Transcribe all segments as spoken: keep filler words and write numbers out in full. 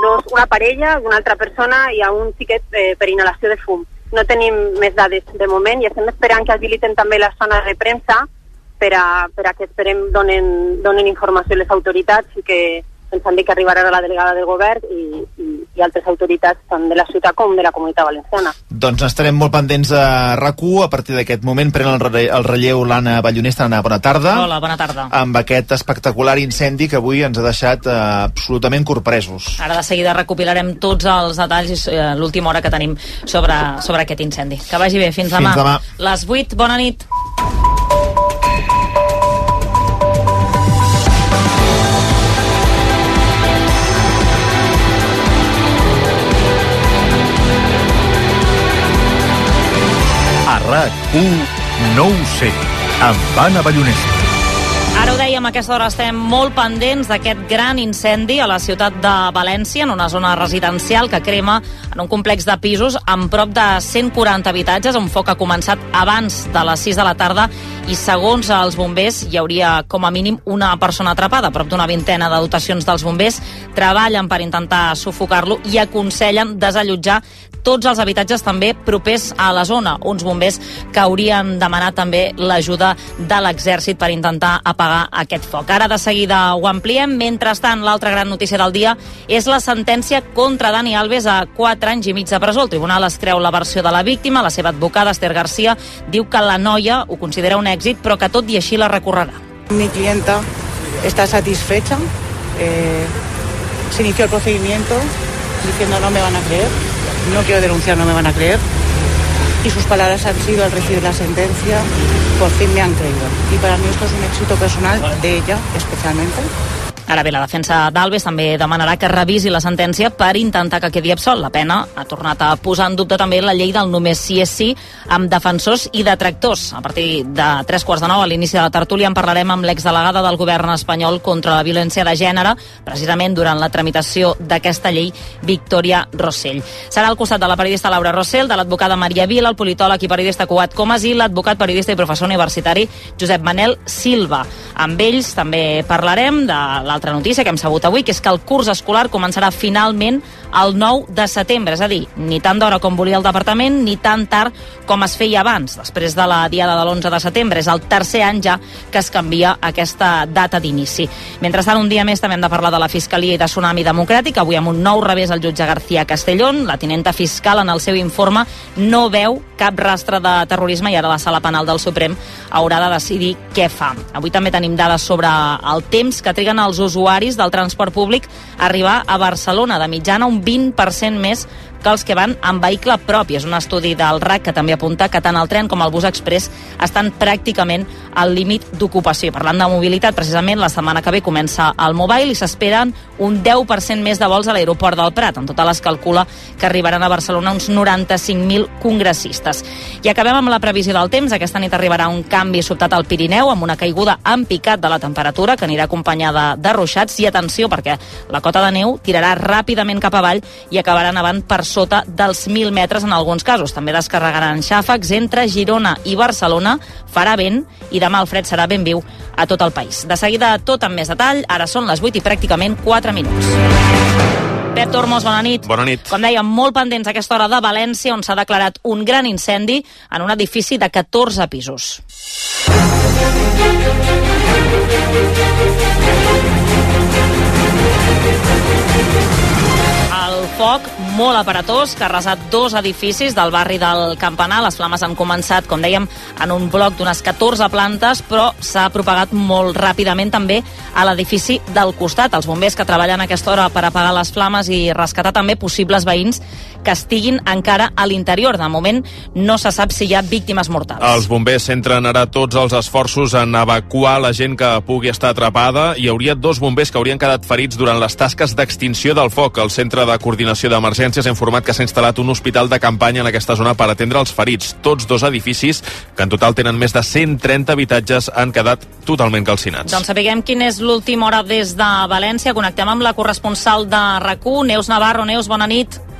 dos, una parella, una altra persona i a un xiquet eh, per inhalació de fum. No tenim més dades de moment i estem esperant que habiliten també la zona de premsa per a, per a que esperem donen, donen informació a les autoritats i que ens han dit que arribarà la delegada del govern i, i, i altres autoritats tant de la ciutat com de la Comunitat Valenciana. Doncs estarem molt pendents a RAC u. A partir d'aquest moment pren el, re el relleu l'Anna Ballonesta. Anna, bona tarda. Hola, bona tarda. Amb aquest espectacular incendi que avui ens ha deixat eh, absolutament corpresos. Ara de seguida recopilarem tots els detalls eh, l'última hora que tenim sobre, sobre aquest incendi. Que vagi bé, fins demà. Fins demà. Les vuit, bona nit. A RAC u no ho sé, amb Anna Ballonesta. Ara ho dèiem, a aquesta hora estem molt pendents d'aquest gran incendi a la ciutat de València, en una zona residencial que crema en un complex de pisos amb prop de cent quaranta habitatges, un foc ha començat abans de les sis de la tarda i segons els bombers hi hauria com a mínim una persona atrapada. Prop d'una vintena de dotacions dels bombers treballen per intentar sufocar-lo i aconsellen desallotjar tots els habitatges també propers a la zona. Uns bombers que haurien demanat també l'ajuda de l'exèrcit per intentar apagar aquest foc. Ara de seguida ho ampliem. Mentrestant, l'altra gran notícia del dia és la sentència contra Dani Alves a quatre anys i mig de presó. El tribunal es creu la versió de la víctima. La seva advocada, Esther García, diu que la noia ho considera un èxit, però que tot i així la recorrerà. Mi clienta está satisfecha. Eh, se inició el procedimiento diciendo no me van a creer. No quiero denunciar, no me van a creer. Y sus palabras han sido, al recibir la sentencia, por fin me han creído. Y para mí esto es un éxito personal, de ella especialmente. Ara bé, la defensa d'Alves també demanarà que revisi la sentència per intentar que quedi absolt. La pena ha tornat a posar en dubte també la llei del només sí és sí, amb defensors i detractors. A partir de tres quarts de nou, a l'inici de la tertúlia, en parlarem amb l'exdelegada del govern espanyol contra la violència de gènere, precisament durant la tramitació d'aquesta llei, Victòria Rossell. Serà al costat de la periodista Laura Rossell, de l'advocada Maria Vila, el politòleg i periodista Cugat Comas i l'advocat, periodista i professor universitari Josep Manel Silva. Amb ells també parlarem de l'altra notícia que hem sabut avui, que és que el curs escolar començarà finalment el nou de setembre, és a dir, ni tan d'hora com volia el departament, ni tan tard com es feia abans, després de la diada de l'onze de setembre. És el tercer any ja que es canvia aquesta data d'inici. Mentrestant, un dia més també hem de parlar de la Fiscalia i de Tsunami Democràtic. Avui amb un nou revés al jutge García Castellón. La tinenta fiscal en el seu informe no veu cap rastre de terrorisme i ara la Sala Penal del Suprem haurà de decidir què fa. Avui també tenim dades sobre el temps que triguen els usuaris del transport públic a arribar a Barcelona, de mitjana un vint per cent més que els que van amb vehicle propi. És un estudi del R A C que també apunta que tant el tren com el bus express estan pràcticament al límit d'ocupació. Parlant de mobilitat, precisament la setmana que ve comença el Mobile i s'esperen un deu per cent més de vols a l'aeroport del Prat. En total es calcula que arribaran a Barcelona uns noranta-cinc mil congressistes. I acabem amb la previsió del temps. Aquesta nit arribarà un canvi sobtat al Pirineu amb una caiguda en picat de la temperatura que anirà acompanyada de ruixats i atenció perquè la cota de neu tirarà ràpidament cap avall i acabarà nevant per sota dels mil metres en alguns casos. També descarregaran xàfecs entre Girona i Barcelona, farà vent i demà el fred serà ben viu a tot el país. De seguida tot amb més detall, ara són les vuit i pràcticament quatre minuts. Pep Tormos, bona nit. Bona nit. Com dèiem, molt pendents a aquesta hora de València, on s'ha declarat un gran incendi en un edifici de catorze pisos. El foc, molt aparatós, que ha arrasat dos edificis del barri del Campanar. Les flames han començat, com dèiem, en un bloc d'unes catorze plantes, però s'ha propagat molt ràpidament també a l'edifici del costat. Els bombers que treballen a aquesta hora per apagar les flames i rescatar també possibles veïns que estiguin encara a l'interior. De moment no se sap si hi ha víctimes mortals. Els bombers centren ara tots els esforços en evacuar la gent que pugui estar atrapada. Hi hauria dos bombers que haurien quedat ferits durant les tasques d'extinció del foc. El Centre de Coordinació d'Emergències ha informat que s'ha instal·lat un hospital de campanya en aquesta zona per atendre els ferits. Tots dos edificis, que en total tenen més de cent trenta habitatges, han quedat totalment calcinats. Doncs sapiguem quina és l'última hora des de València. Connectem amb la corresponsal de RAC u, Neus Navarro. Neus, bona nit.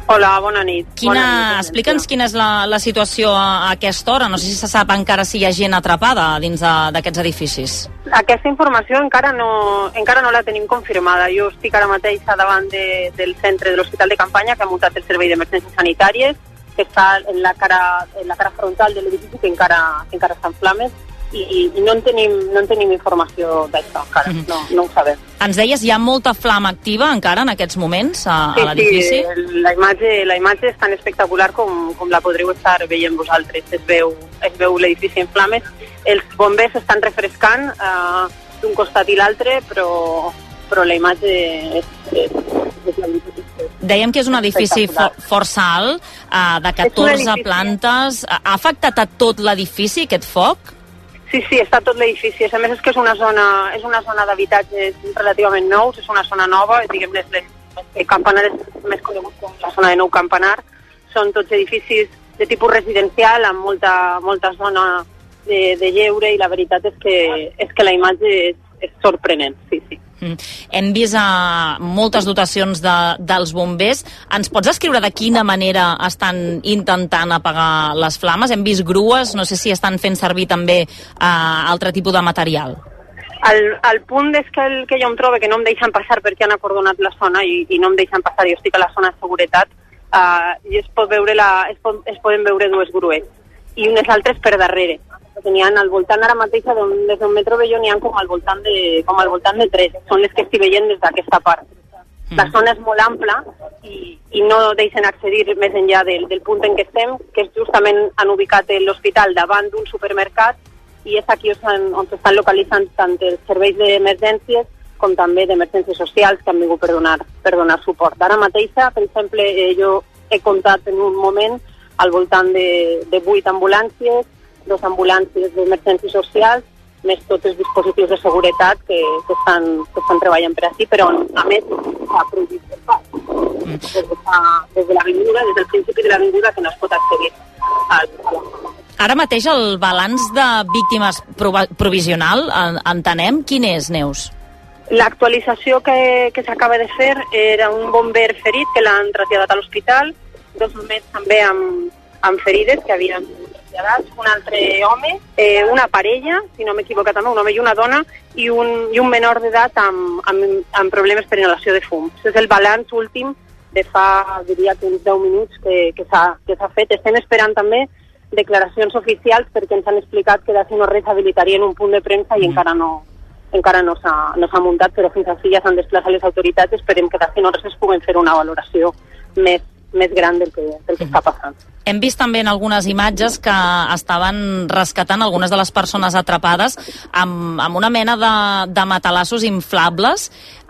Hola, bona nit. Quina, bona nit, explica'ns quina és la, la situació a, a aquesta hora. No sé si se sap encara si hi ha gent atrapada dins d'aquests edificis. Aquesta informació encara no, encara no la tenim confirmada. Jo estic ara mateix davant de, del centre de l'Hospital de Campanya, que ha muntat el Servei d'Emergències Sanitàries, que està en la cara, en la cara frontal de l'edifici, que encara, que encara està en flames, i, i no, en tenim, no en tenim informació d'això encara, mm-hmm. no, no ho sabem. Ens deies, hi ha molta flama activa encara en aquests moments a, sí, a l'edifici? Sí, la imatge, la imatge és tan espectacular com, com la podreu estar veient vosaltres. Es veu, es veu l'edifici en flames. Els bombers estan refrescant eh, d'un costat i l'altre, però, però la imatge és... és, és la Dèiem que és un edifici for, força alt, eh, de catorze plantes. Ha afectat a tot l'edifici aquest foc? Sí, sí, està tot l'edifici. A més, és que és una zona, és una zona d'habitatges relativament nous, és una zona nova, diguem, el Campanar és més conegut com la zona de Nou Campanar. Són tots edificis de tipus residencial, amb molta, molta zona de, de lleure, i la veritat és que, és que la imatge és, és sorprenent, sí, sí. Mm. Hem vist uh, moltes dotacions de, dels bombers. Ens pots descriure de quina manera estan intentant apagar les flames? Hem vist grues, no sé si estan fent servir també uh, altre tipus de material. El, el punt és que, el, que jo em trobo que no em deixen passar perquè han acordonat la zona i, i no em deixen passar, jo estic a la zona de seguretat, uh, i es, pot veure la, es, pot, es poden veure dues grues i unes altres per darrere. N'hi ha al voltant ara mateix, des d'on me trobo jo, n'hi ha com al voltant de, com al voltant de tres. Són les que estic veient des d'aquesta part. Mm. La zona és molt ampla i, i no deixen accedir més enllà del, del punt en què estem, que és justament han ubicat l'hospital davant d'un supermercat, i és aquí on, on s'estan localitzant tant els serveis d'emergències com també d'emergències socials que han vingut per donar, per donar suport. Ara mateixa, per exemple, eh, jo he comptat en un moment al voltant de, de vuit ambulàncies, dos ambulàncies d'emergències socials, més tots els dispositius de seguretat que, que, estan, que estan treballant per aquí, però a més s'ha prohibit el pas. Mm. Des, de, des de l'avinguda, des del principi de l'avinguda, que no es pot accedir al, a la zona. Ara mateix el balanç de víctimes provisional, entenem, quin és, Neus? L'actualització que, que s'acaba de fer era un bomber ferit que l'han traslladat a l'hospital, dos més també amb, amb ferides que havien traslladats, un altre home, eh, una parella, si no m'equivoco també, un home i una dona, i un, i un menor d'edat amb, amb, amb problemes per inhalació de fum. Això és el balanç últim de fa, diria que uns deu minuts que, que s'ha fet. Estem esperant també declaracions oficials perquè ens han explicat que d'ací no res habilitarien un punt de premsa i mm. encara no encara no s'ha no s'ha muntat, però fins així ja s'han desplaçat les autoritats. Esperem que d'ací no res es puguen fer una valoració més, més gran del que, del que mm. està passant. Hem vist també en algunes imatges que estaven rescatant algunes de les persones atrapades amb, amb una mena de, de matalassos inflables.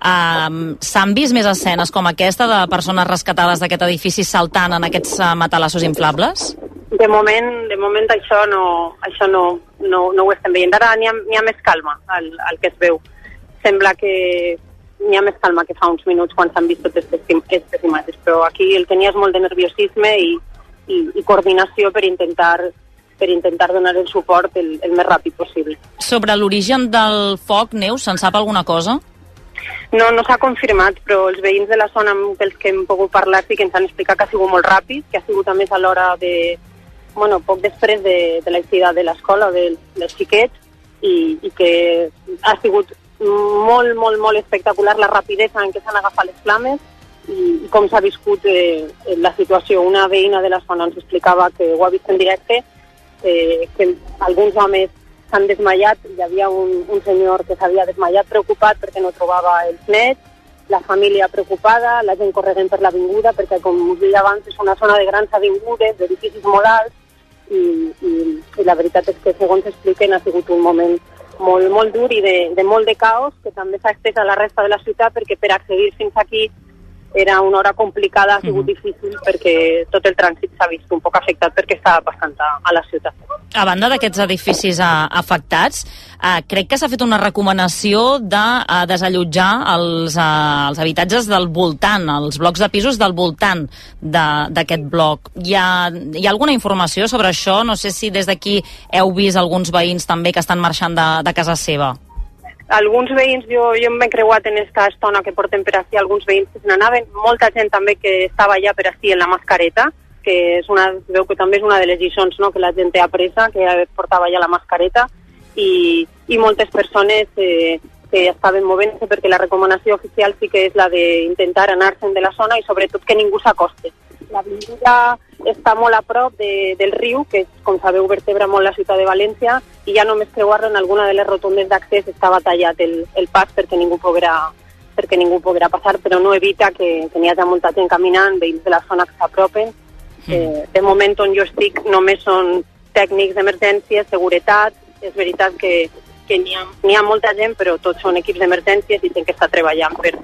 Um, S'han vist més escenes com aquesta de persones rescatades d'aquest edifici saltant en aquests uh, matalassos inflables? De moment, de moment això no, això no, no, no ho estem veient. Ara n'hi ha, n'hi ha més calma al, al que es veu. Sembla que n'hi ha més calma que fa uns minuts quan s'han vist totes aquestes imatges, però aquí el que n'hi ha és molt de nerviosisme i, i, i coordinació per intentar, per intentar donar el suport el, el més ràpid possible. Sobre l'origen del foc, Neus, se'n sap alguna cosa? No, no s'ha confirmat, però els veïns de la zona amb els que hem pogut parlar sí que ens han explicat que ha sigut molt ràpid, que ha sigut a més a l'hora de... bueno, poc després de, de l'eixida de l'escola del, dels xiquets, i, i que ha sigut molt, molt, molt espectacular la rapidesa en què s'han agafat les flames i, i com s'ha viscut eh, la situació. Una veïna de la zona ens explicava que ho ha vist en directe, eh, que alguns homes s'han desmaiat, hi havia un, un senyor que s'havia desmaiat preocupat perquè no trobava els nets, la família preocupada, la gent corregent per l'avinguda, perquè com us deia abans és una zona de grans avingudes, d'edificis molt alts, i, i, i la veritat és que segons expliquen ha sigut un moment molt, molt dur i de, de molt de caos que també s'ha estès a la resta de la ciutat, perquè per accedir fins aquí era una hora complicada, ha sigut mm-hmm. difícil perquè tot el trànsit s'ha vist un poc afectat perquè estava passant a, a la ciutat. A banda d'aquests edificis uh, afectats, uh, crec que s'ha fet una recomanació de uh, desallotjar els, uh, els habitatges del voltant, els blocs de pisos del voltant d'aquest bloc. Hi ha, hi ha alguna informació sobre això? No sé si des d'aquí heu vist alguns veïns també que estan marxant de, de casa seva. alguns veïns, jo, jo m'he creuat en aquesta estona que portem per així, alguns veïns que se n'anaven, molta gent també que estava allà per així en la mascareta, que és una, veu que també és una de les lliçons, no?, que la gent té apresa, que portava ja la mascareta, i, i moltes persones eh, que estaven movent-se, perquè la recomanació oficial sí que és la d'intentar anar-se'n de la zona i sobretot que ningú s'acosti. L'avinguda està molt a prop de, del riu, que com sabeu vertebra molt la ciutat de València, i ja només creuar-lo en alguna de les rotondes d'accés estava tallat el, el pas perquè ningú poguera, perquè ningú poguera passar, però no evita que, que n'hi hagi molta gent caminant, veïns de la zona que s'apropen. Mm. Eh, de moment on jo estic només són tècnics d'emergència, seguretat. És veritat que, que n'hi ha, n'hi ha molta gent, però tots són equips d'emergències i gent que està treballant per...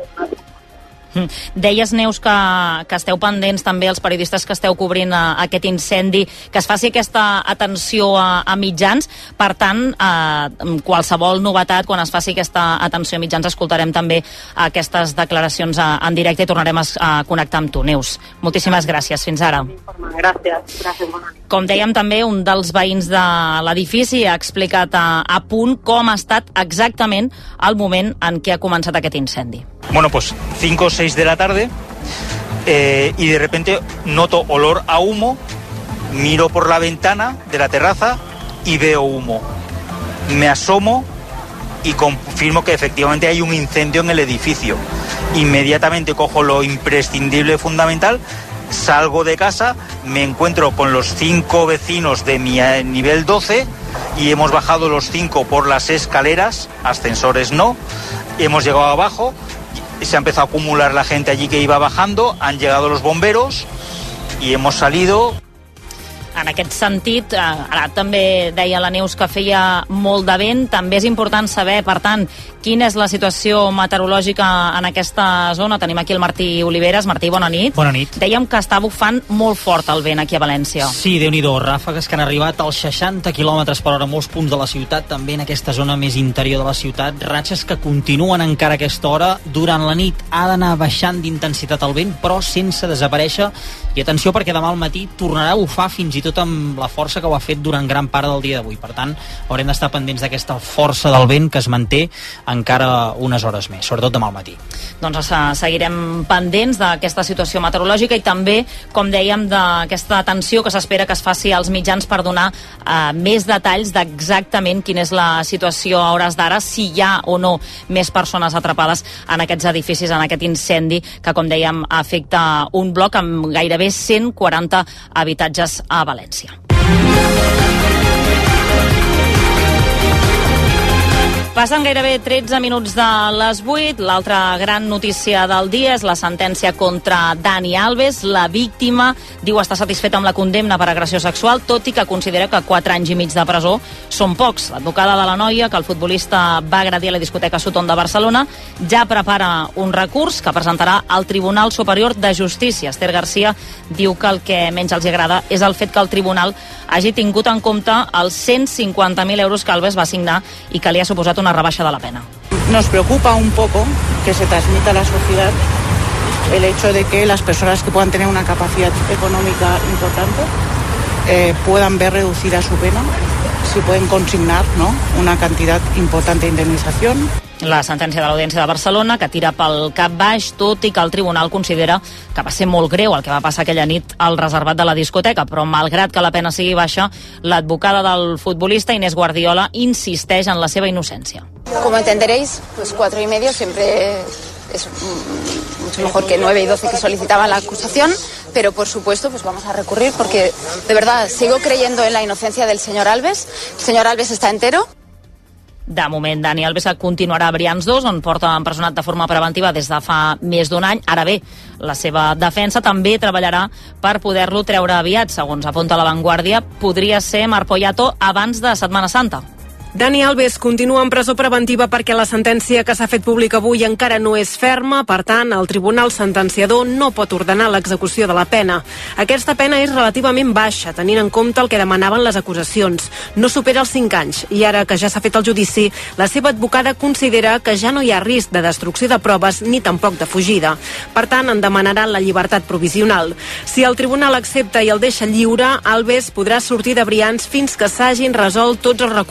Deies, Neus, que, que esteu pendents també els periodistes que esteu cobrint a, a aquest incendi, que es faci aquesta atenció a, a mitjans. Per tant, eh, qualsevol novetat, quan es faci aquesta atenció a mitjans, escoltarem també aquestes declaracions a, en directe i tornarem a, a connectar amb tu, Neus. Moltíssimes gràcies. Fins ara. Gràcies. Gràcies, bona nit. Com dèiem també, un dels veïns de l'edifici ha explicat a, a punt com ha estat exactament el moment en què ha començat aquest incendi. Bueno, pues cinco o seis de la tarde eh, y de repente noto olor a humo, miro por la ventana de la terraza y veo humo. Me asomo y confirmo que efectivamente hay un incendio en el edificio. Inmediatamente cojo lo imprescindible, fundamental, salgo de casa, me encuentro con los cinco vecinos de mi nivel doce y hemos bajado los cinco por las escaleras, ascensores no, hemos llegado abajo. Se ha empezado a acumular la gente allí que iba bajando, han llegado los bomberos y hemos salido. En aquest sentit, ara també deia la Neus que feia molt de vent, també és important saber, per tant, quina és la situació meteorològica en aquesta zona. Tenim aquí el Martí Oliveres. Martí, bona nit. Bona nit. Dèiem que està bufant molt fort el vent aquí a València. Sí, Déu-n'hi-do, ràfegues que han arribat als seixanta quilòmetres per hora a molts punts de la ciutat, també en aquesta zona més interior de la ciutat, ratxes que continuen encara a aquesta hora. Durant la nit ha d'anar baixant d'intensitat el vent, però sense desaparèixer. I atenció, perquè demà al matí tornarà a bufar fins i tot amb la força que ho ha fet durant gran part del dia d'avui. Per tant, haurem d'estar pendents d'aquesta força del vent que es manté encara unes hores més, sobretot demà al matí. Doncs seguirem pendents d'aquesta situació meteorològica i també, com dèiem, d'aquesta atenció que s'espera que es faci als mitjans per donar eh, més detalls d'exactament quina és la situació a hores d'ara, si hi ha o no més persones atrapades en aquests edificis, en aquest incendi que, com dèiem, afecta un bloc amb gairebé cent quaranta habitatges a València. Passen gairebé tretze minuts de les vuit. L'altra gran notícia del dia és la sentència contra Dani Alves. La víctima diu estar satisfeta amb la condemna per agressió sexual, tot i que considera que quatre anys i mig de presó són pocs. L'advocada de la noia, que el futbolista va agredir a la discoteca Sutton de Barcelona, ja prepara un recurs que presentarà al Tribunal Superior de Justícia. Esther Garcia diu que el que menys els agrada és el fet que el tribunal hagi tingut en compte els cent cinquanta mil euros que Alves va signar i que li ha suposat una rebaja de la pena. Nos preocupa un poco que se transmita a la sociedad el hecho de que las personas que puedan tener una capacidad económica importante eh, puedan ver reducida su pena si pueden consignar, ¿no?, una cantidad importante de indemnización. La sentència de l'Audiència de Barcelona, que tira pel cap baix, tot i que el tribunal considera que va ser molt greu el que va passar aquella nit al reservat de la discoteca, però malgrat que la pena sigui baixa, l'advocada del futbolista, Inés Guardiola, insisteix en la seva innocència. Como entenderéis, pues cuatro y medio siempre es mucho mejor que nueve y doce que solicitaba la acusación, pero por supuesto pues vamos a recurrir porque de verdad sigo creyendo en la inocencia del señor Alves. El señor Alves está entero. De moment, Dani Alves continuarà a Brians dos, on porta empresonat de forma preventiva des de fa més d'un any. Ara bé, la seva defensa també treballarà per poder-lo treure aviat. Segons apunta La Vanguardia, podria ser Marc Poyato abans de Setmana Santa. Dani Alves continua en presó preventiva perquè la sentència que s'ha fet pública avui encara no és ferma, per tant, el tribunal sentenciador no pot ordenar l'execució de la pena. Aquesta pena és relativament baixa, tenint en compte el que demanaven les acusacions. No supera els cinc anys, i ara que ja s'ha fet el judici, la seva advocada considera que ja no hi ha risc de destrucció de proves ni tampoc de fugida. Per tant, en demanaran la llibertat provisional. Si el tribunal accepta i el deixa lliure, Alves podrà sortir de Brians fins que s'hagin resolt tots els recursos.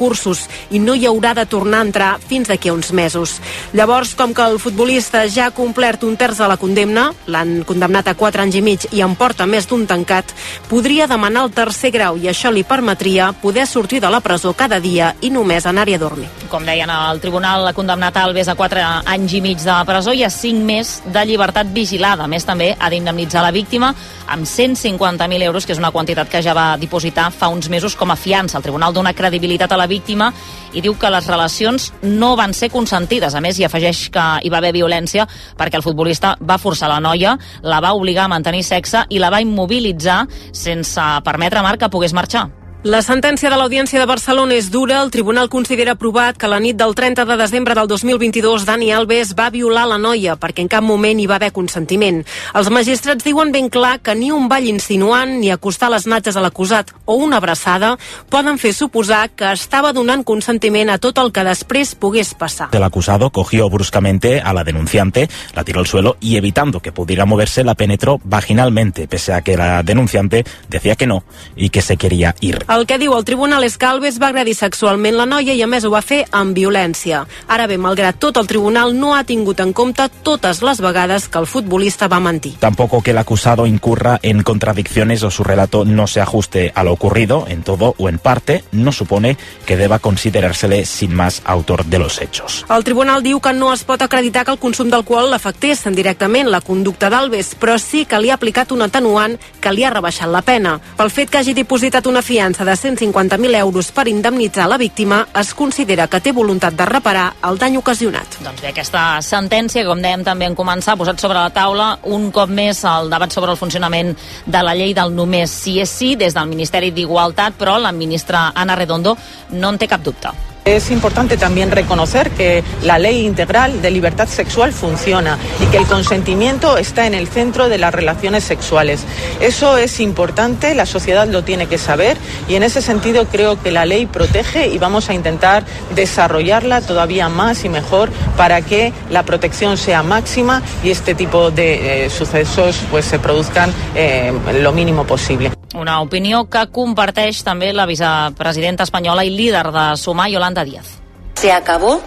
i no hi haurà de tornar a entrar fins d'aquí a uns mesos. Llavors, com que el futbolista ja ha complert un terç de la condemna, l'han condemnat a quatre anys i mig i en porta més d'un tancat, podria demanar el tercer grau i això li permetria poder sortir de la presó cada dia i només anar-hi a dormir. Com deien, el tribunal ha condemnat Alves a quatre anys i mig de presó i a cinc més de llibertat vigilada. A més, també ha d'indemnitzar la víctima amb cent cinquanta mil euros, que és una quantitat que ja va dipositar fa uns mesos com a fiança. El tribunal dona credibilitat a la víctima i diu que les relacions no van ser consentides. A més, hi afegeix que hi va haver violència perquè el futbolista va forçar la noia, la va obligar a mantenir sexe i la va immobilitzar sense permetre a Marc que pogués marxar. La sentència de l'Audiència de Barcelona és dura. El tribunal considera provat que la nit del trenta de desembre del dos mil vint-i-dos Dani Alves va violar la noia perquè en cap moment hi va haver consentiment. Els magistrats diuen ben clar que ni un ball insinuant, ni acostar les natges a l'acusat o una abraçada poden fer suposar que estava donant consentiment a tot el que després pogués passar. El acusado cogió bruscamente a la denunciante, la tiró al suelo y evitando que pudiera moverse la penetró vaginalmente, pese a que la denunciante decía que no y que se quería ir. El que diu el tribunal és que Alves va agredir sexualment la noia i a més ho va fer amb violència. Ara bé, malgrat tot, el tribunal no ha tingut en compte totes les vegades que el futbolista va mentir. Tampoco que el acusado incurra en contradicciones o su relato no se ajuste a lo ocurrido, en todo o en parte, no supone que deba considerársele sin más autor de los hechos. El tribunal diu que no es pot acreditar que el consum d'alcohol l'afectés directament la conducta d'Alves, però sí que li ha aplicat un atenuant que li ha rebaixat la pena. Pel fet que hagi dipositat una fiança de cent cinquanta mil euros per indemnitzar la víctima, es considera que té voluntat de reparar el dany ocasionat. Doncs bé, aquesta sentència, com dèiem també en començar, ha posat sobre la taula un cop més el debat sobre el funcionament de la llei del només sí és sí des del Ministeri d'Igualtat, però la ministra Ana Redondo no en té cap dubte. Es importante también reconocer que la ley integral de libertad sexual funciona y que el consentimiento está en el centro de las relaciones sexuales. Eso es importante, la sociedad lo tiene que saber y en ese sentido creo que la ley protege y vamos a intentar desarrollarla todavía más y mejor para que la protección sea máxima y este tipo de eh, sucesos pues se produzcan eh, lo mínimo possible. Una opinió que comparteix també la vicepresidenta espanyola i líder de Sumar, Yolanda Díaz. Se acabó,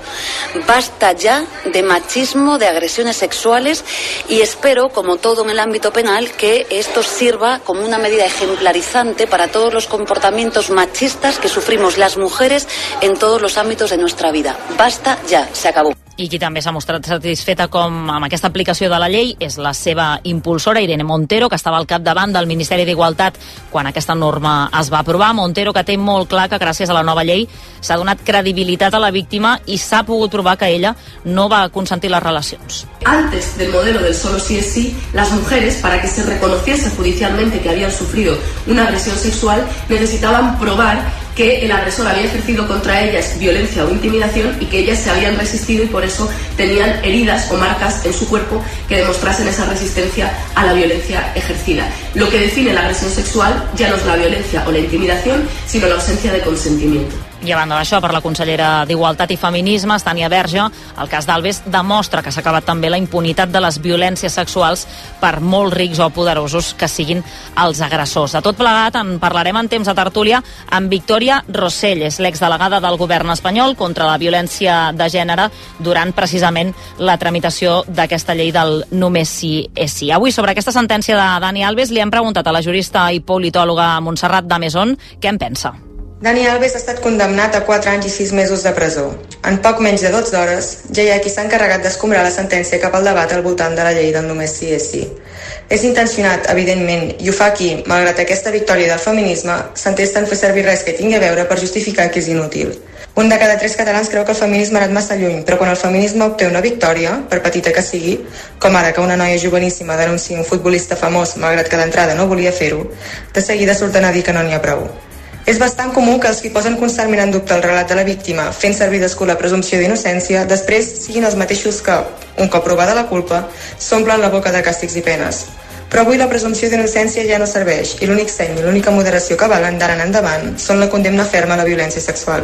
basta ya de machismo, de agresiones sexuales y espero, como todo en el ámbito penal, que esto sirva como una medida ejemplarizante para todos los comportamientos machistas que sufrimos las mujeres en todos los ámbitos de nuestra vida. Basta ya, se acabó. I qui també s'ha mostrat satisfeta com amb aquesta aplicació de la llei és la seva impulsora, Irene Montero, que estava al capdavant del Ministeri d'Igualtat quan aquesta norma es va aprovar. Montero, que té molt clar que gràcies a la nova llei s'ha donat credibilitat a la víctima i s'ha pogut provar que ella no va consentir les relacions. Antes del modelo del solo sí es sí, las mujeres, para que se reconociese judicialmente que habían sufrido una agresión sexual, necesitaban probar que el agresor había ejercido contra ellas violencia o intimidación y que ellas se habían resistido y por eso tenían heridas o marcas en su cuerpo que demostrasen esa resistencia a la violencia ejercida. Lo que define la agresión sexual ya no es la violencia o la intimidación, sino la ausencia de consentimiento. I a banda d'això, per la consellera d'Igualtat i Feminismes, Tània Verge, el cas d'Alves demostra que s'ha acabat també la impunitat de les violències sexuals per molt rics o poderosos que siguin els agressors. De tot plegat en parlarem en temps de tertúlia amb Victòria Rossell, és l'exdelegada del govern espanyol contra la violència de gènere durant precisament la tramitació d'aquesta llei del només sí és sí. Avui, sobre aquesta sentència de Dani Alves, li hem preguntat a la jurista i politòloga Montserrat Dameson què en pensa. Dani Alves ha estat condemnat a quatre anys i sis mesos de presó. En poc menys de dotze hores ja hi ha qui s'ha encarregat d'escombrar la sentència cap al debat al voltant de la llei del només sí és sí. És intencionat, evidentment, i ho fa qui, malgrat aquesta victòria del feminisme, s'entesta en fer servir res que tingui a veure per justificar que és inútil. Un de cada tres catalans creu que el feminisme ha anat massa lluny, però quan el feminisme obté una victòria, per petita que sigui, com ara que una noia joveníssima denunciï un futbolista famós, malgrat que d'entrada no volia fer-ho, de seguida surten a dir que no n'hi ha prou. És bastant comú que els que posen constantment en dubte el relat de la víctima, fent servir d'escut la presumpció d'innocència, després siguin els mateixos que, un cop provada la culpa, s'omplen la boca de càstigs i penes. Però avui la presumpció d'innocència ja no serveix i l'únic seny i l'única moderació que valen d'ara en endavant són la condemna ferma a la violència sexual.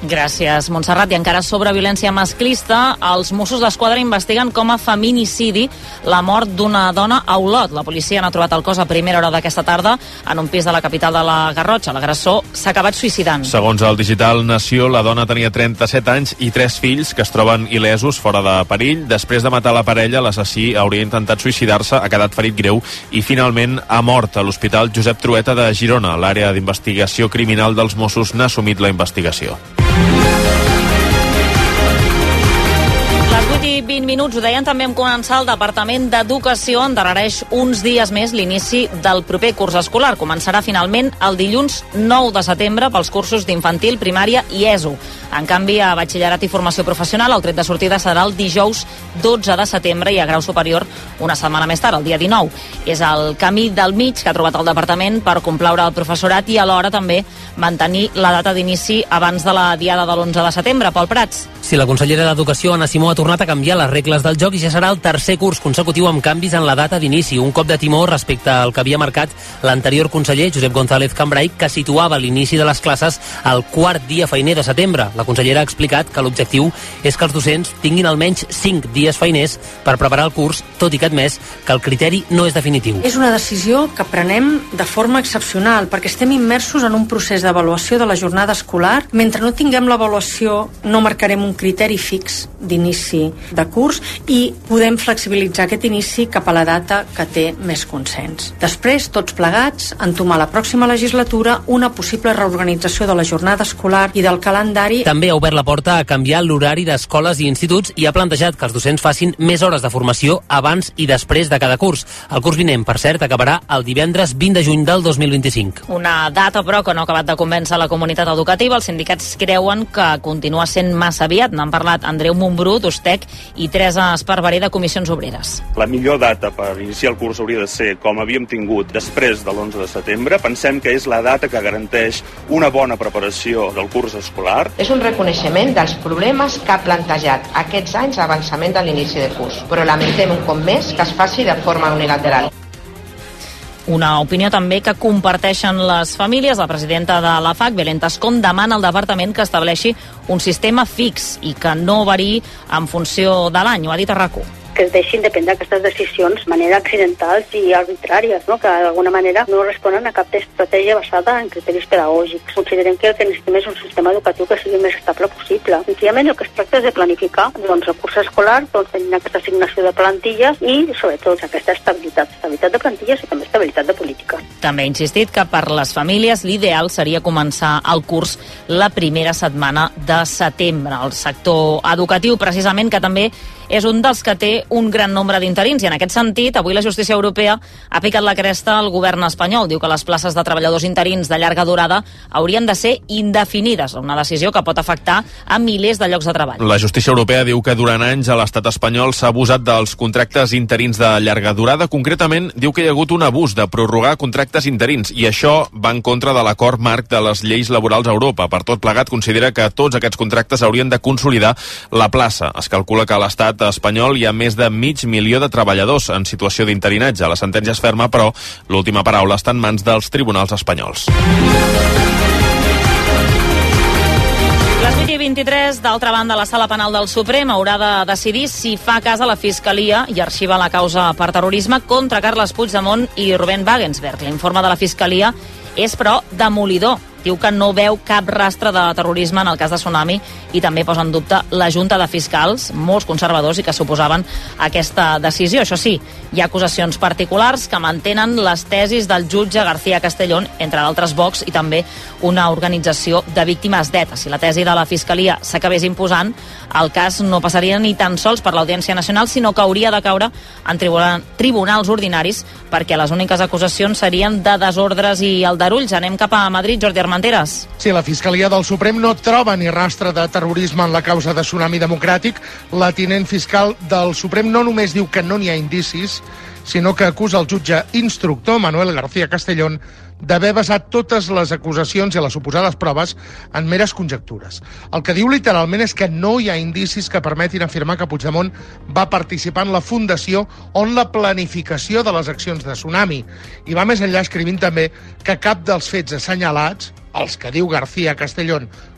Gràcies, Montserrat. I encara sobre violència masclista, els Mossos d'Esquadra investiguen com a feminicidi la mort d'una dona a Olot. La policia n'ha trobat el cos a primera hora d'aquesta tarda en un pis de la capital de la Garrotxa. L'agressor s'ha acabat suïcidant. Segons el digital Nació, la dona tenia trenta-set anys i tres fills que es troben il·lesos fora de perill. Després de matar la parella, l'assassí hauria intentat suïcidar-se, ha quedat ferit greu i finalment ha mort a l'Hospital Josep Trueta de Girona. L'àrea d'investigació criminal dels Mossos n'ha assumit la investigació. Les vuit i vint minuts, ho deien també en començar, el Departament d'Educació endarrereix uns dies més l'inici del proper curs escolar. Començarà finalment el dilluns nou de setembre pels cursos d'infantil, primària i E S O. En canvi, a batxillerat i formació professional, el tret de sortida serà el dijous dotze de setembre i a grau superior una setmana més tard, el dia dinou. És el camí del mig que ha trobat el departament per complaure el professorat i alhora també mantenir la data d'inici abans de la diada de l'onze de setembre. Pol Prats. Sí, la consellera d'Educació, Anna Simó, ha tornat a canviar les regles del joc i ja serà el tercer curs consecutiu amb canvis en la data d'inici. Un cop de timó respecte al que havia marcat l'anterior conseller, Josep González Cambrai, que situava l'inici de les classes al quart dia feiner de setembre. La consellera ha explicat que l'objectiu és que els docents tinguin almenys cinc dies feiners per preparar el curs, tot i que ha admès que el criteri no és definitiu. És una decisió que prenem de forma excepcional perquè estem immersos en un procés d'avaluació de la jornada escolar. Mentre no tinguem l'avaluació, no marcarem un criteri fix d'inici de curs i podem flexibilitzar aquest inici cap a la data que té més consens. Després, tots plegats, entomar la pròxima legislatura una possible reorganització de la jornada escolar i del calendari. També ha obert la porta a canviar l'horari d'escoles i instituts i ha plantejat que els docents facin més hores de formació abans i després de cada curs. El curs vinent, per cert, acabarà el divendres vint de juny del dos mil vint-i-cinc. Una data, però, que no ha acabat de convèncer la comunitat educativa. Els sindicats creuen que continua sent massa aviat. N'han parlat Andreu Montbrú, d'Ustec, i Teresa Esparveré, de Comissions Obreres. La millor data per iniciar el curs hauria de ser, com havíem tingut després de l'onze de setembre. Pensem que és la data que garanteix una bona preparació del curs escolar. És un reconeixement dels problemes que ha plantejat aquests anys d'avançament de l'inici de curs, però lamentem un cop més que es faci de forma unilateral. Una opinió també que comparteixen les famílies. La presidenta de la F A C, Belén Tascón, demana al departament que estableixi un sistema fix i que no variï en funció de l'any. Ho ha dit a RAC u. Que es deixin de prendre aquestes decisions de manera accidentals i arbitràries, no? Que d'alguna manera no responen a cap estratègia basada en criteris pedagògics. Considerem que el que necessitem és un sistema educatiu que sigui el més estable possible. Senzillament el que es tracta és de planificar doncs, el curs escolar, doncs, tenint aquesta assignació de plantilles i sobretot aquesta estabilitat, estabilitat de plantilles i també estabilitat de política. També ha insistit que per les famílies l'ideal seria començar el curs la primera setmana de setembre. El sector educatiu, precisament, que també és un dels que té un gran nombre d'interins i en aquest sentit avui la justícia europea ha picat la cresta al govern espanyol. Diu que les places de treballadors interins de llarga durada haurien de ser indefinides, una decisió que pot afectar a milers de llocs de treball. La justícia europea diu que durant anys a l'estat espanyol s'ha abusat dels contractes interins de llarga durada. Concretament diu que hi ha hagut un abús de prorrogar contractes interins i això va en contra de l'acord marc de les lleis laborals a Europa. Per tot plegat considera que tots aquests contractes haurien de consolidar la plaça. Es calcula que a l'estat espanyol hi ha més de mig milió de treballadors en situació d'interinatge. La sentència és ferma, però l'última paraula està en mans dels tribunals espanyols. Les vuit i vint-i-tres, d'altra banda, la Sala Penal del Suprem haurà de decidir si fa cas a la Fiscalia i arxiva la causa per terrorisme contra Carles Puigdemont i Rubén Wagensberg. L'informe de la Fiscalia és, però, demolidor. Diu que no veu cap rastre de terrorisme en el cas de Tsunami i també posa en dubte la Junta de Fiscals, molts conservadors i que s'oposaven a aquesta decisió. Això sí, hi ha acusacions particulars que mantenen les tesis del jutge García Castellón, entre d'altres Vox i també una organització de víctimes d'E T A. Si la tesi de la Fiscalia s'acabés imposant, el cas no passaria ni tan sols per l'Audiència Nacional, sinó que hauria de caure en tribunal, tribunals ordinaris perquè les úniques acusacions serien de desordres i aldarulls. Anem cap a Madrid, Jordi Armand. Sí, la Fiscalia del Suprem no troba ni rastre de terrorisme en la causa de Tsunami Democràtic. La tinent fiscal del Suprem no només diu que no n'hi ha indicis, sinó que acusa el jutge instructor, Manuel García Castellón, d'haver basat totes les acusacions i les suposades proves en meres conjectures. El que diu literalment és que no hi ha indicis que permetin afirmar que Puigdemont va participar en la fundació o en la planificació de les accions de Tsunami. I va més enllà escrivint també que cap dels fets assenyalats, els que diu García Castellón,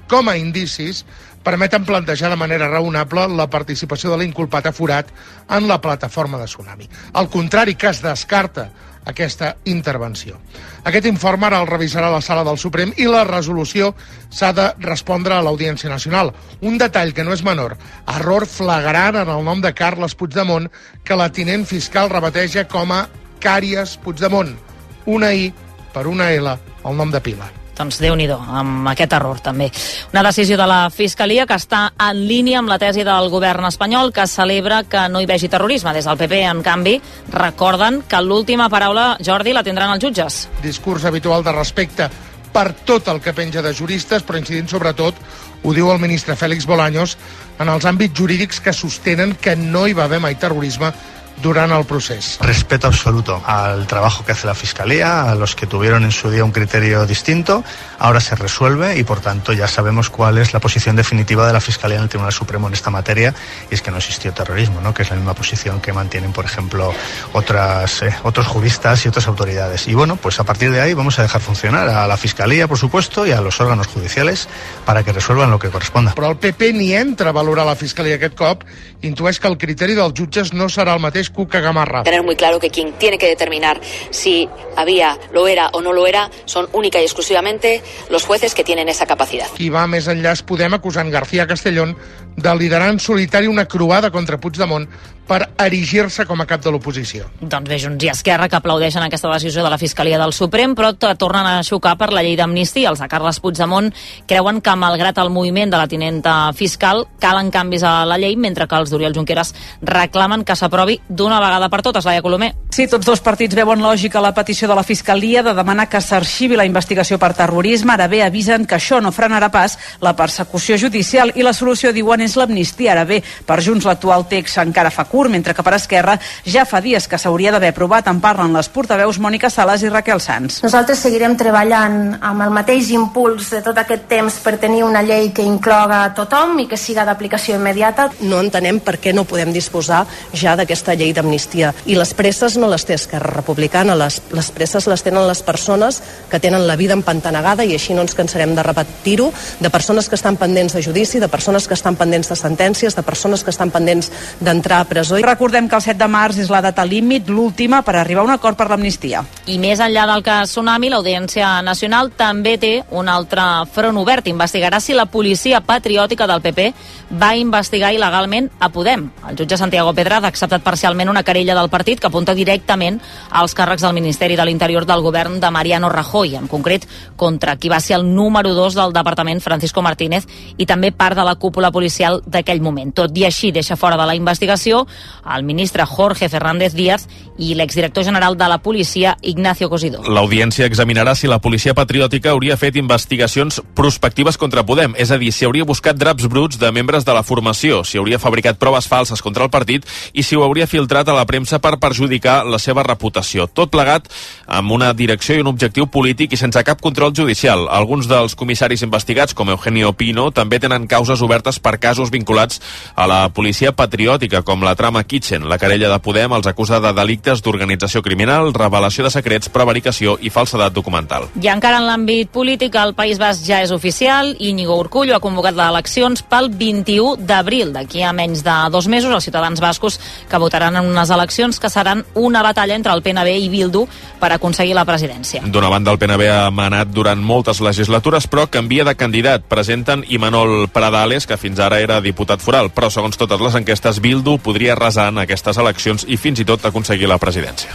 com a indicis permeten plantejar de manera raonable la participació de l'inculpat aforat en la plataforma de Tsunami. Al contrari, que es descarta aquesta intervenció. Aquest informe ara el revisarà la Sala del Suprem i la resolució s'ha de respondre a l'Audiència Nacional. Un detall que no és menor, error flagrant en el nom de Carles Puigdemont, que la tinent fiscal rebateja com a Càries Puigdemont. Una I per una L, el nom de pila. Doncs Déu-n'hi-do, amb aquest error també. Una decisió de la Fiscalia que està en línia amb la tesi del govern espanyol, que celebra que no hi vegi terrorisme. Des del P P, en canvi, recorden que l'última paraula, Jordi, la tindran els jutges. Discurs habitual de respecte per tot el que penja de juristes, però incidint sobretot, ho diu el ministre Félix Bolaños, en els àmbits jurídics que sostenen que no hi va haver mai terrorisme durant el procés. Respeto absoluto al trabajo que hace la Fiscalía, a los que tuvieron en su día un criterio distinto. Ahora se resuelve y, por tanto, ya sabemos cuál es la posición definitiva de la Fiscalía en el Tribunal Supremo en esta materia, y es que no existió terrorismo, ¿no? Que es la misma posición que mantienen, por ejemplo, otras, eh, otros juristas y otras autoridades. Y bueno, pues a partir de ahí vamos a dejar funcionar a la Fiscalía, por supuesto, y a los órganos judiciales para que resuelvan lo que corresponda. Però el P P ni entra a valorar la Fiscalia aquest cop, intueix que el criteri dels jutges no serà el mateix Cuca Gamarra. Tener muy claro que quien tiene que determinar si había, lo era o no lo era, son única y exclusivamente los jueces que tienen esa capacidad. Qui va més enllà es Podem acusant García Castellón de liderar en solitari una croada contra Puigdemont per erigir-se com a cap de l'oposició. Doncs bé, Junts i Esquerra, que aplaudeixen aquesta decisió de la Fiscalia del Suprem, però tornen a xocar per la llei d'amnistia. Els de Carles Puigdemont creuen que, malgrat el moviment de la tinenta fiscal, calen canvis a la llei, mentre que els d'Oriol Junqueras reclamen que s'aprovi d'una vegada per totes. Laia Colomer. Sí, tots dos partits veuen lògica la petició de la Fiscalia de demanar que s'arxivi la investigació per terrorisme. Ara bé, avisen que això no frenarà pas la persecució judicial i la solució, diuen, és l'amnistia. Ara bé, per Junts l'actual text encara fa curt, mentre que per Esquerra ja fa dies que s'hauria d'haver aprovat. En parlen les portaveus Mònica Sales i Raquel Sans. Nosaltres seguirem treballant amb el mateix impuls de tot aquest temps per tenir una llei que incloga a tothom i que siga d'aplicació immediata. No entenem per què no podem disposar ja d'aquesta llei d'amnistia. I les presses no les té Esquerra Republicana, les, les presses les tenen les persones que tenen la vida empantanegada, i així no ens cansarem de repetir-ho, de persones que estan pendents de judici, de persones que estan pendents de sentències, de persones que estan pendents d'entrar a presó. Recordem que el set de març és la data límit, l'última, per arribar a un acord per l'amnistia. I més enllà del cas Tsunami, l'Audiència Nacional també té un altre front obert. Investigarà si la policia patriòtica del P P va investigar il·legalment a Podem. El jutge Santiago Pedraza ha acceptat parcialment una querella del partit que apunta directament als càrrecs del Ministeri de l'Interior del govern de Mariano Rajoy, en concret contra qui va ser el número dos del departament, Francisco Martínez, i també part de la cúpula policial d'aquell moment. Tot i així deixa fora de la investigació el ministre Jorge Fernández Díaz i l'exdirector general de la policia, Ignacio Cosidó. L'audiència examinarà si la policia patriòtica hauria fet investigacions prospectives contra Podem, és a dir, si hauria buscat draps bruts de membres de la formació, si hauria fabricat proves falses contra el partit i si ho hauria filtrat a la premsa per perjudicar la seva reputació. Tot plegat amb una direcció i un objectiu polític i sense cap control judicial. Alguns dels comissaris investigats, com Eugenio Pino, també tenen causes obertes per casos vinculats a la policia patriòtica, com la trama Kitchen. La querella de Podem els acusa de delictes d'organització criminal, revelació de secrets, prevaricació i falsedat documental. I encara en l'àmbit polític, el País Basc ja és oficial. Íñigo Urkullu ha convocat les eleccions pel vint-i-u d'abril. D'aquí a menys de dos mesos, els ciutadans bascos que votaran en unes eleccions que seran una batalla entre el P N B i Bildu per aconseguir la presidència. D'una banda, el P N B ha manat durant moltes legislatures, però canvia de candidat. Presenten Imanol Pradales, que fins ara era diputat foral, però segons totes les enquestes, Bildu podria arrasar en aquestes eleccions i fins i tot aconseguir la presidència.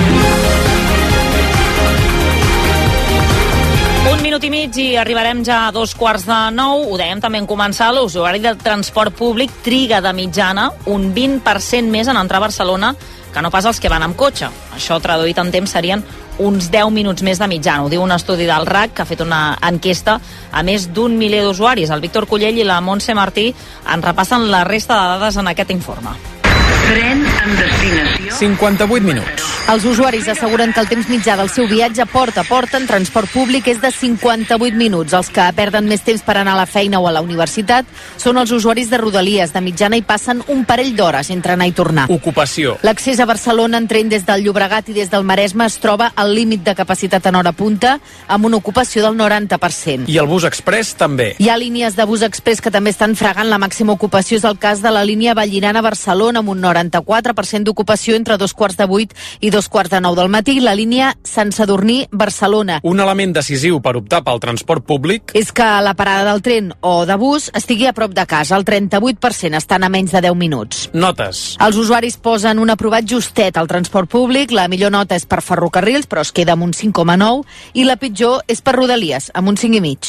Un minut i mig i arribarem ja a dos quarts de nou. Ho dèiem també en començar, l'usuari del transport públic triga de mitjana un vint per cent més en entrar a Barcelona que no pas els que van amb cotxe. Això traduït en temps serien uns deu minuts més de mitjana. Ho diu un estudi del R A C que ha fet una enquesta a més d'un miler d'usuaris. El Víctor Cullell i la Montse Martí en repassen la resta de dades en aquest informe. Tren en destinació. cinquanta-vuit minuts. Els usuaris asseguren que el temps mitjà del seu viatge porta a porta en transport públic és de cinquanta-vuit minuts. Els que perden més temps per anar a la feina o a la universitat són els usuaris de Rodalies. De mitjana hi passen un parell d'hores entre anar i tornar. Ocupació. L'accés a Barcelona en tren des del Llobregat i des del Maresme es troba al límit de capacitat en hora punta, amb una ocupació del noranta per cent. I el bus express també. Hi ha línies de bus express que també estan fregant la màxima ocupació. És el cas de la línia Vallirana-Barcelona, amb un noranta-quatre per cent d'ocupació entre dos quarts de vuit i dos quarts de nou del matí. La línia Sant Sadurní-Barcelona. Un element decisiu per optar pel transport públic és que la parada del tren o de bus estigui a prop de casa. El trenta-vuit per cent estan a menys de deu minuts. Notes. Els usuaris posen un aprovat justet al transport públic. La millor nota és per ferrocarrils, però es queda amb un cinc coma nou, i la pitjor és per Rodalies, amb un cinc i mig.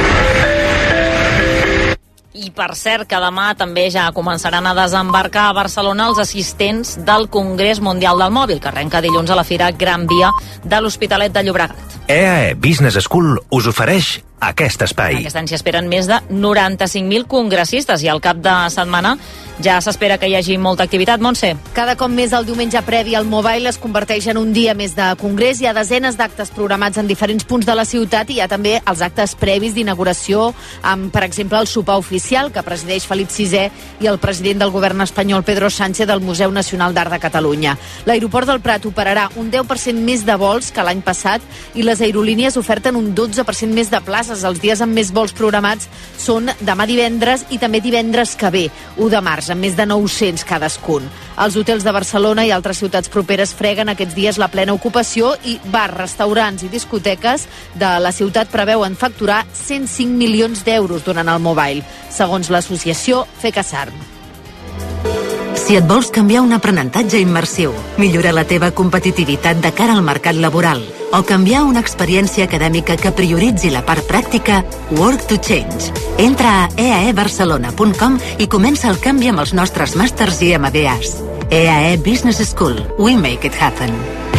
I per cert, que demà també ja començaran a desembarcar a Barcelona els assistents del Congrés Mundial del Mòbil, que arrenca dilluns a la Fira Gran Via de l'Hospitalet de Llobregat. E A E Business School us ofereix aquest espai. Aquest any s'hi esperen més de noranta-cinc mil congressistes i al cap de setmana ja s'espera que hi hagi molta activitat. Montse. Cada cop més el diumenge previ al Mobile es converteix en un dia més de congrés. Hi ha desenes d'actes programats en diferents punts de la ciutat i hi ha també els actes previs d'inauguració amb, per exemple, el sopar oficial que presideix Felip sisè i el president del govern espanyol Pedro Sánchez del Museu Nacional d'Art de Catalunya. L'aeroport del Prat operarà un deu per cent més de vols que l'any passat i les aerolínies oferten un dotze per cent més de places. Els dies amb més vols programats són demà divendres i també divendres que ve, u de març, amb més de nou-cents cadascun. Els hotels de Barcelona i altres ciutats properes freguen aquests dies la plena ocupació i bars, restaurants i discoteques de la ciutat preveuen facturar cent cinc milions d'euros durant el Mobile, segons l'associació FECASARM. Si et vols canviar un aprenentatge immersiu, millorar la teva competitivitat de cara al mercat laboral o canviar una experiència acadèmica que prioritzi la part pràctica, Work to Change. Entra a e a e barcelona punt com i comença el canvi amb els nostres màsters i M B As. E A E Business School. We make it happen.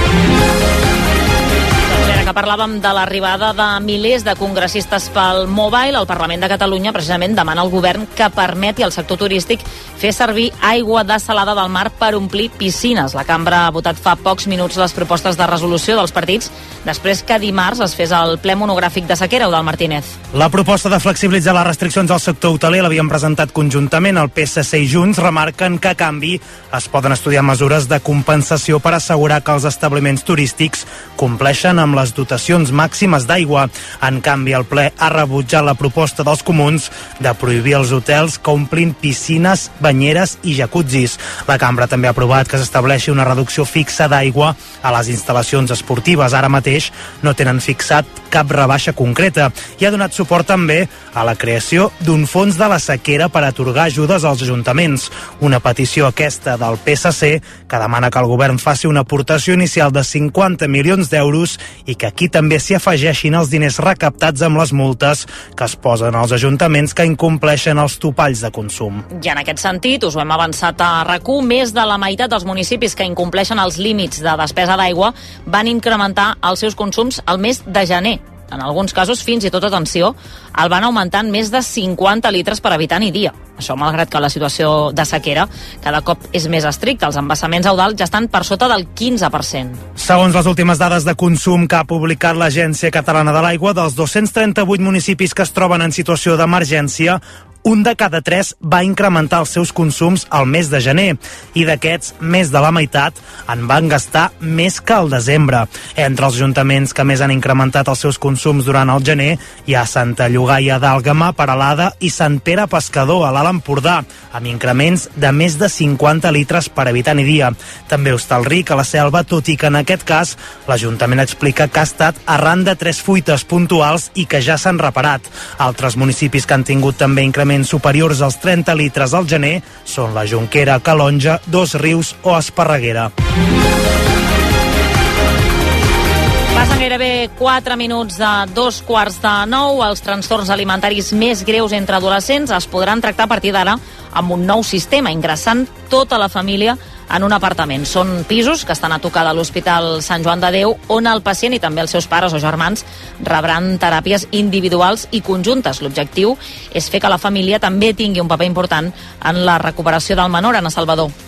Que parlàvem de l'arribada de milers de congressistes pel Mobile, el Parlament de Catalunya precisament demana al govern que permeti al sector turístic fer servir aigua dessalada del mar per omplir piscines. La cambra ha votat fa pocs minuts les propostes de resolució dels partits després que dimarts es fes el ple monogràfic de sequera. Eudald Martínez. La proposta de flexibilitzar les restriccions al sector hoteler l'havien presentat conjuntament. El P S C i Junts remarquen que a canvi es poden estudiar mesures de compensació per assegurar que els establiments turístics compleixen amb les dotacions màximes d'aigua. En canvi, el ple ha rebutjat la proposta dels comuns de prohibir als hotels que omplin piscines, banyeres i jacuzzis. La cambra també ha aprovat que s'estableixi una reducció fixa d'aigua a les instal·lacions esportives. Ara mateix no tenen fixat cap rebaixa concreta i ha donat suport també a la creació d'un fons de la sequera per atorgar ajudes als ajuntaments. Una petició aquesta del P S C que demana que el govern faci una aportació inicial de cinquanta milions d'euros i que aquí també s'hi afegeixin els diners recaptats amb les multes que es posen als ajuntaments que incompleixen els topalls de consum. I en aquest sentit, us ho hem avançat a R A C u, més de la meitat dels municipis que incompleixen els límits de despesa d'aigua van incrementar els seus consums al mes de gener. En alguns casos, fins i tot, atenció, el van augmentar en més de cinquanta litres per habitant i dia. Això malgrat que la situació de sequera cada cop és més estricta. Els embassaments a Eudald ja estan per sota del quinze per cent. Segons les últimes dades de consum que ha publicat l'Agència Catalana de l'Aigua, dels dos-cents trenta-vuit municipis que es troben en situació d'emergència, un de cada tres va incrementar els seus consums al mes de gener i d'aquests, més de la meitat en van gastar més que al desembre. Entre els ajuntaments que més han incrementat els seus consums durant el gener hi ha Santa Llogaia d'Àlgama, Peralada i Sant Pere Pescador, a l'Alt Empordà, amb increments de més de cinquanta litres per habitant i dia. També Hostalric, a la Selva, tot i que en aquest cas l'Ajuntament explica que ha estat arran de tres fuites puntuals i que ja s'han reparat. Altres municipis que han tingut també increments superiors als trenta litres al gener són la Jonquera, Calonja, Dos Rius o Esparreguera. Passen gairebé quatre minuts de dos quarts de nou. Els trastorns alimentaris més greus entre adolescents es podran tractar a partir d'ara amb un nou sistema, ingressant tota la família en un apartament. Són pisos que estan a tocar de l'Hospital Sant Joan de Déu, on el pacient i també els seus pares o germans rebran teràpies individuals i conjuntes. L'objectiu és fer que la família també tingui un paper important en la recuperació del menor. Anna Salvador.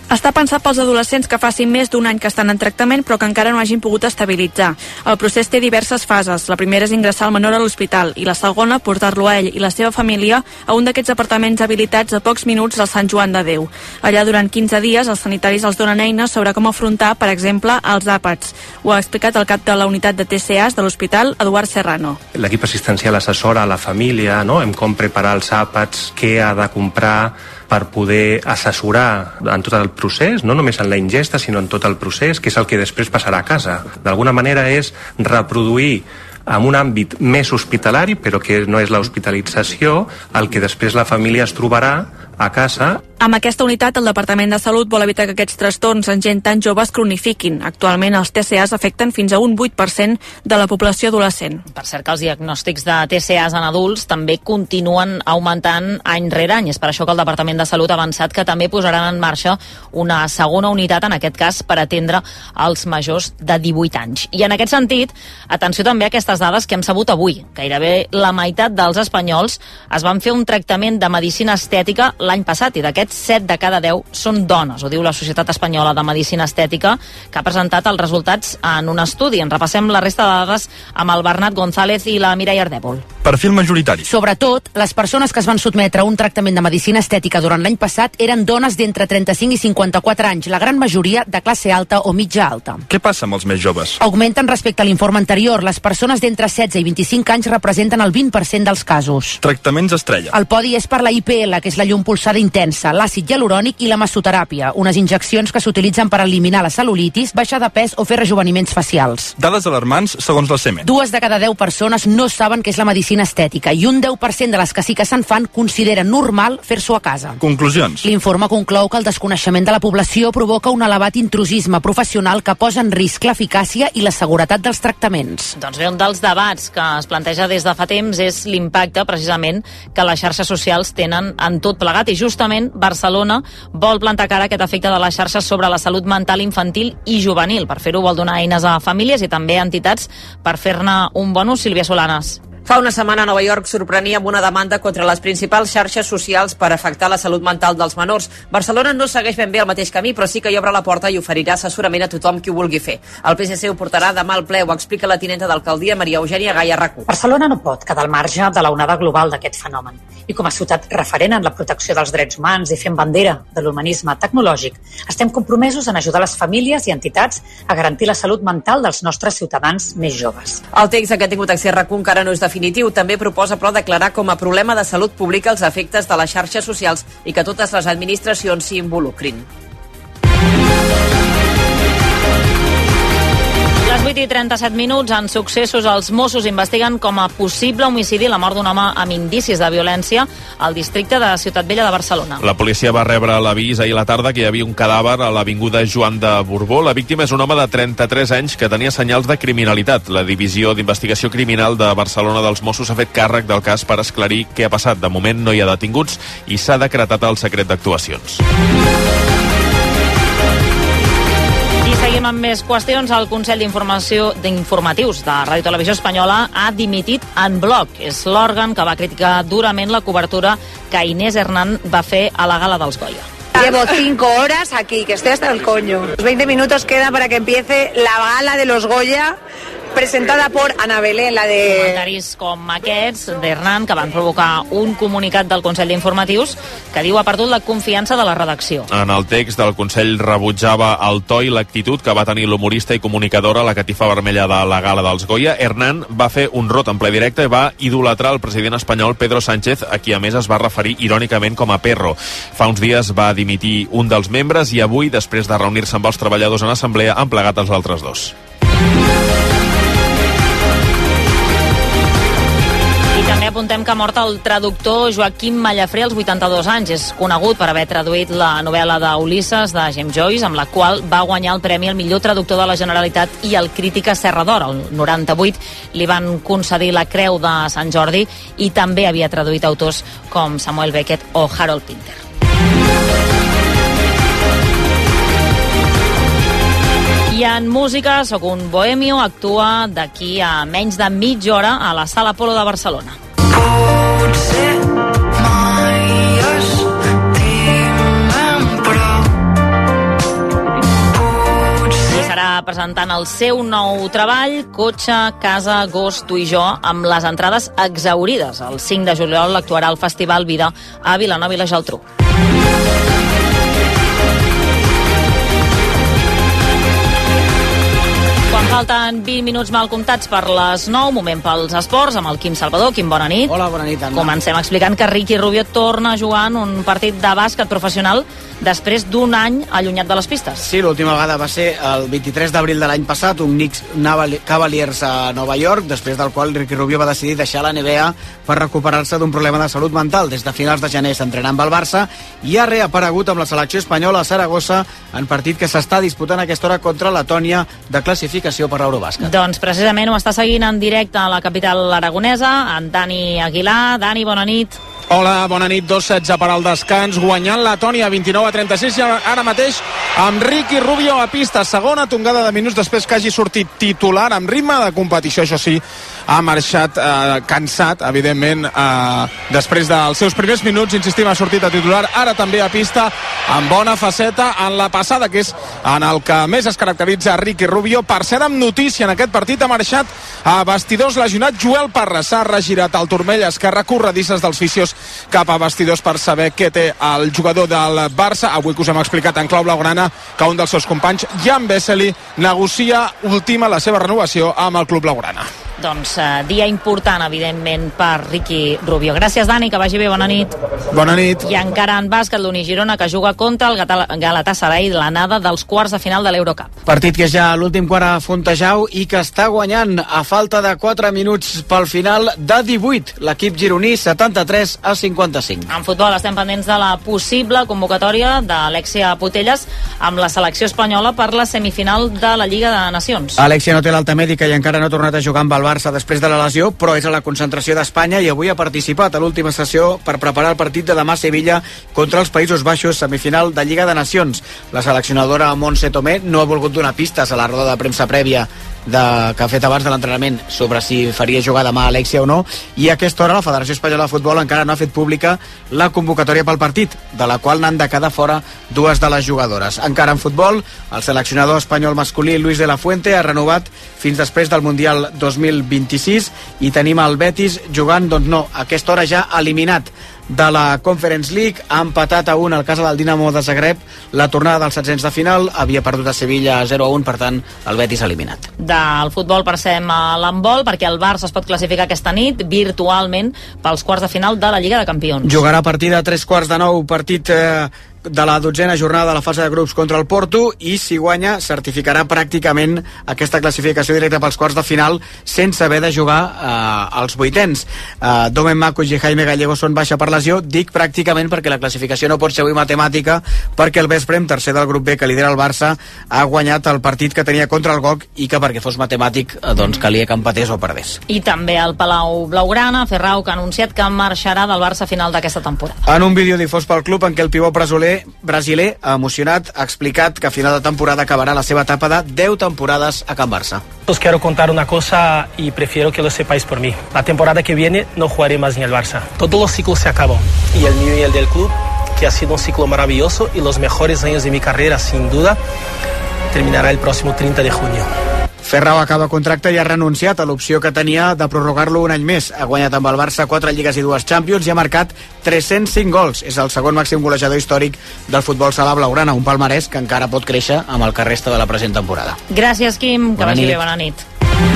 Està pensat pels adolescents que facin més d'un any que estan en tractament però que encara no hagin pogut estabilitzar. El procés té diverses fases. La primera és ingressar el menor a l'hospital i la segona, portar-lo a ell i la seva família a un d'aquests apartaments habilitats a pocs minuts del Sant Joan de Déu. Allà durant quinze dies els sanitaris els donen eines sobre com afrontar, per exemple, els àpats. Ho ha explicat el cap de la unitat de T C As de l'hospital, Eduard Serrano. L'equip assistencial assessora a la família, no?, en com preparar els àpats, què ha de comprar per poder assessorar en tot el procés, no només en la ingesta, sinó en tot el procés, que és el que després passarà a casa. D'alguna manera és reproduir en un àmbit més hospitalari, però que no és l'hospitalització, el que després la família es trobarà a casa. Amb aquesta unitat, el Departament de Salut vol evitar que aquests trastorns en gent tan jove es cronifiquin. Actualment, els T C As afecten fins a un vuit per cent de la població adolescent. Per cert, que els diagnòstics de T C As en adults també continuen augmentant any rere any. És per això que el Departament de Salut ha avançat que també posaran en marxa una segona unitat, en aquest cas per atendre els majors de divuit anys. I en aquest sentit, atenció també a aquestes dades que hem sabut avui. Gairebé la meitat dels espanyols es van fer un tractament de medicina estètica l'any passat, i d'aquests set de cada deu són dones, ho diu la Societat Espanyola de Medicina Estètica, que ha presentat els resultats en un estudi. En repassem la resta de dades amb el Bernat González i la Mireia Ardèvol. Perfil majoritari. Sobretot, les persones que es van sotmetre a un tractament de medicina estètica durant l'any passat eren dones d'entre trenta-cinc i cinquanta-quatre anys, la gran majoria de classe alta o mitja alta. Què passa amb els més joves? Augmenten respecte a l'informe anterior. Les persones d'entre setze i vint-i-cinc anys representen el vint per cent dels casos. Tractaments estrella. El podi és per la I P L, que és la llum pulsada intensa, l'àcid hialurònic i la mesoteràpia, unes injeccions que s'utilitzen per eliminar la cel·lulitis, baixar de pes o fer rejuveniments facials. Dades alarmants segons la C M E. Dues de cada deu persones no saben què és la medicina estètica i un deu per cent de les que sí que se'n fan consideren normal fer-s'ho a casa. Conclusions. L'informe conclou que el desconeixement de la població provoca un elevat intrusisme professional que posa en risc l'eficàcia i la seguretat dels tractaments. Doncs bé, un dels debats que es planteja des de fa temps és l'impacte, precisament, que les xarxes socials tenen en tot plegat, i justament Barcelona vol plantar cara a aquest efecte de les xarxes sobre la salut mental infantil i juvenil. Per fer-ho vol donar eines a famílies i també a entitats per fer-ne un bon ús. Sílvia Solanes. Fa una setmana Nova York sorprenia amb una demanda contra les principals xarxes socials per afectar la salut mental dels menors. Barcelona no segueix ben bé el mateix camí, però sí que hi obre la porta i oferirà assessorament a tothom qui ho vulgui fer. El P S C ho portarà demà al ple, ho explica la tinenta d'alcaldia Maria Eugènia Gaia Racú. Barcelona no pot quedar al marge de l'onada global d'aquest fenomen. I com a ciutat referent en la protecció dels drets humans i fent bandera de l'humanisme tecnològic, estem compromesos en ajudar les famílies i entitats a garantir la salut mental dels nostres ciutadans més joves. El text que ha tingut accés Racú encara no és definitiu. També proposa, però, declarar com a problema de salut pública els efectes de les xarxes socials i que totes les administracions s'hi involucrin. Les vuit i trenta-set minuts, en successos, els Mossos investiguen com a possible homicidi la mort d'un home amb indicis de violència al districte de Ciutat Vella de Barcelona. La policia va rebre l'avís ahir a la tarda que hi havia un cadàver a l'avinguda Joan de Borbó. La víctima és un home de trenta-tres anys que tenia senyals de criminalitat. La Divisió d'Investigació Criminal de Barcelona dels Mossos ha fet càrrec del cas per esclarir què ha passat. De moment no hi ha detinguts i s'ha decretat el secret d'actuacions. Seguim amb més qüestions. El Consell d'Informació d'Informatius de Ràdio Televisió Espanyola ha dimitit en bloc. És l'òrgan que va criticar durament la cobertura que Inés Hernán va fer a la gala dels Goya. Llevo cinco horas aquí, que estoy hasta el coño. Los veinte minutos quedan para que empiece la gala de los Goya, presentada por Ana Belén, la de... Comentaris com aquests d'Hernán que van provocar un comunicat del Consell d'Informatius que diu ha perdut la confiança de la redacció. En el text del Consell rebutjava el to i l'actitud que va tenir l'humorista i comunicadora a la catifa vermella de la gala dels Goya. Hernán va fer un rot en ple directe i va idolatrar el president espanyol Pedro Sánchez, a qui a més es va referir irònicament com a perro. Fa uns dies va dimitir un dels membres i avui, després de reunir-se amb els treballadors en assemblea, han plegat els altres dos. També apuntem que ha mort el traductor Joaquim Mallafré als vuitanta-dos anys. És conegut per haver traduït la novel·la d'Ulisses de James Joyce, amb la qual va guanyar el premi al millor traductor de la Generalitat i el Crítica Serra d'Or. El noranta-vuit li van concedir la Creu de Sant Jordi i també havia traduït autors com Samuel Beckett o Harold Pinter. I en música, Soc un bohemio actua d'aquí a menys de mitja hora a la Sala Apolo de Barcelona. Potser mai estimen, però presentant el seu nou treball, Cotxe, Casa, Gos, Tu i Jo, amb les entrades exaurides. El cinc de juliol actuarà al Festival Vida a Vilanova i la Geltrú. Falten vint minuts mal comptats per les nou, moment pels esports, amb el Quim Salvador. Quim, bona nit. Hola, bona nit, Anna. Comencem explicant que Ricky Rubio torna a jugar en un partit de bàsquet professional després d'un any allunyat de les pistes. Sí, l'última vegada va ser el vint-i-tres d'abril de l'any passat, un Knicks Cavaliers a Nova York, després del qual Ricky Rubio va decidir deixar la N B A per recuperar-se d'un problema de salut mental. Des de finals de gener s'entrenà amb el Barça i ha reaparegut amb la selecció espanyola a Saragossa en partit que s'està disputant a aquesta hora contra Letònia de classificació per l'Eurobàsquet. Doncs precisament ho està seguint en directe a la capital aragonesa, en Dani Aguilar. Dani, bona nit. Hola, bona nit. dos setze per al descans, guanyant Letònia vint-i-nou a trenta-sis, i ara mateix amb Ricky Rubio a pista. Segona tongada de minuts després que hagi sortit titular amb ritme de competició. Això sí, ha marxat eh, cansat, evidentment, eh, després dels seus primers minuts, insistim, ha sortit a titular, ara també a pista, amb bona faceta en la passada, que és en el que més es caracteritza Ricky Rubio. Per cert, amb notícia, en aquest partit ha marxat a vestidors lesionat Joel Parra. S'ha regirat el turmell esquerre, corredisses dels fisios cap a vestidors per saber què té el jugador del Barça. Avui que us hem explicat en clau blaugrana que un dels seus companys, Jan Vesely, negocia, ultima la seva renovació amb el club blaugrana. Doncs eh, dia important, evidentment, per Ricky Rubio. Gràcies, Dani, que vagi bé, bona nit. Bona nit. I encara en bàsquet, l'Uni Girona, que juga contra el Galatasaray, l'anada dels quarts de final de l'Eurocup. Partit que ja l'últim quart a Fontejau i que està guanyant a falta de quatre minuts pel final de divuit. L'equip gironí, setanta-tres a cinquanta-cinc. En futbol estem pendents de la possible convocatòria d'Alexia Putellas amb la selecció espanyola per la semifinal de la Lliga de Nacions. Alexia no té l'alta mèdica i encara no ha tornat a jugar amb el Barça després de la lesió, però és a la concentració d'Espanya i avui ha participat a l'última sessió per preparar el partit de demà a Sevilla contra els Països Baixos, semifinal de Lliga de Nacions. La seleccionadora Montse Tomé no ha volgut donar pistes a la roda de premsa prèvia de, que ha fet abans de l'entrenament sobre si faria jugar demà Alexia o no, i a aquesta hora la Federació Espanyola de Futbol encara no ha fet pública la convocatòria pel partit, de la qual n'han de quedar fora dues de les jugadores. Encara en futbol, el seleccionador espanyol masculí Luis de la Fuente ha renovat fins després del Mundial dos mil vint-i-sis i tenim el Betis jugant, doncs no, a aquesta hora ja eliminat de la Conference League, ha empatat a un al casa del Dinamo de Zagreb la tornada dels setzents de final, havia perdut a Sevilla zero a un, per tant el Betis eliminat. Del futbol passem a l'handbol, perquè el Barça es pot classificar aquesta nit virtualment pels quarts de final de la Lliga de Campions. Jugarà a partir de tres quarts de nou, partit eh, de la dotzena jornada de la fase de grups contra el Porto, i si guanya certificarà pràcticament aquesta classificació directa pels quarts de final sense haver de jugar eh, als vuitens. Eh, Domen Makuch i Jaime Gallego són baixa per lesió, dic pràcticament perquè la classificació no pot ser avui matemàtica, perquè el Vesprem, tercer del grup B que lidera el Barça, ha guanyat el partit que tenia contra el G O C i que perquè fos matemàtic eh, doncs calia que empatés o perdés. I també el Palau Blaugrana, Ferrau, que ha anunciat que marxarà del Barça a final d'aquesta temporada. En un vídeo difós pel club en què el pivot brasiler brasiler, emocionat, ha explicat que a final de temporada acabarà la seva etapa de deu temporades a Can Barça. Os quiero contar una cosa y prefiero que lo sepáis por mí. La temporada que viene no jugaré más en el Barça. Todos los ciclos se acaban. Y el mío y el del club, que ha sido un ciclo maravilloso y los mejores años de mi carrera, sin duda, terminará el próximo treinta de junio. Ferrau acaba contracte i ha renunciat a l'opció que tenia de prorrogar-lo un any més. Ha guanyat amb el Barça quatre lligues i dues Champions i ha marcat tres-cents cinc gols. És el segon màxim golejador històric del futbol sala blaugrana, un palmarès que encara pot créixer amb el que resta de la present temporada. Gràcies, Quim, que bona vagi nit. bé, bona nit.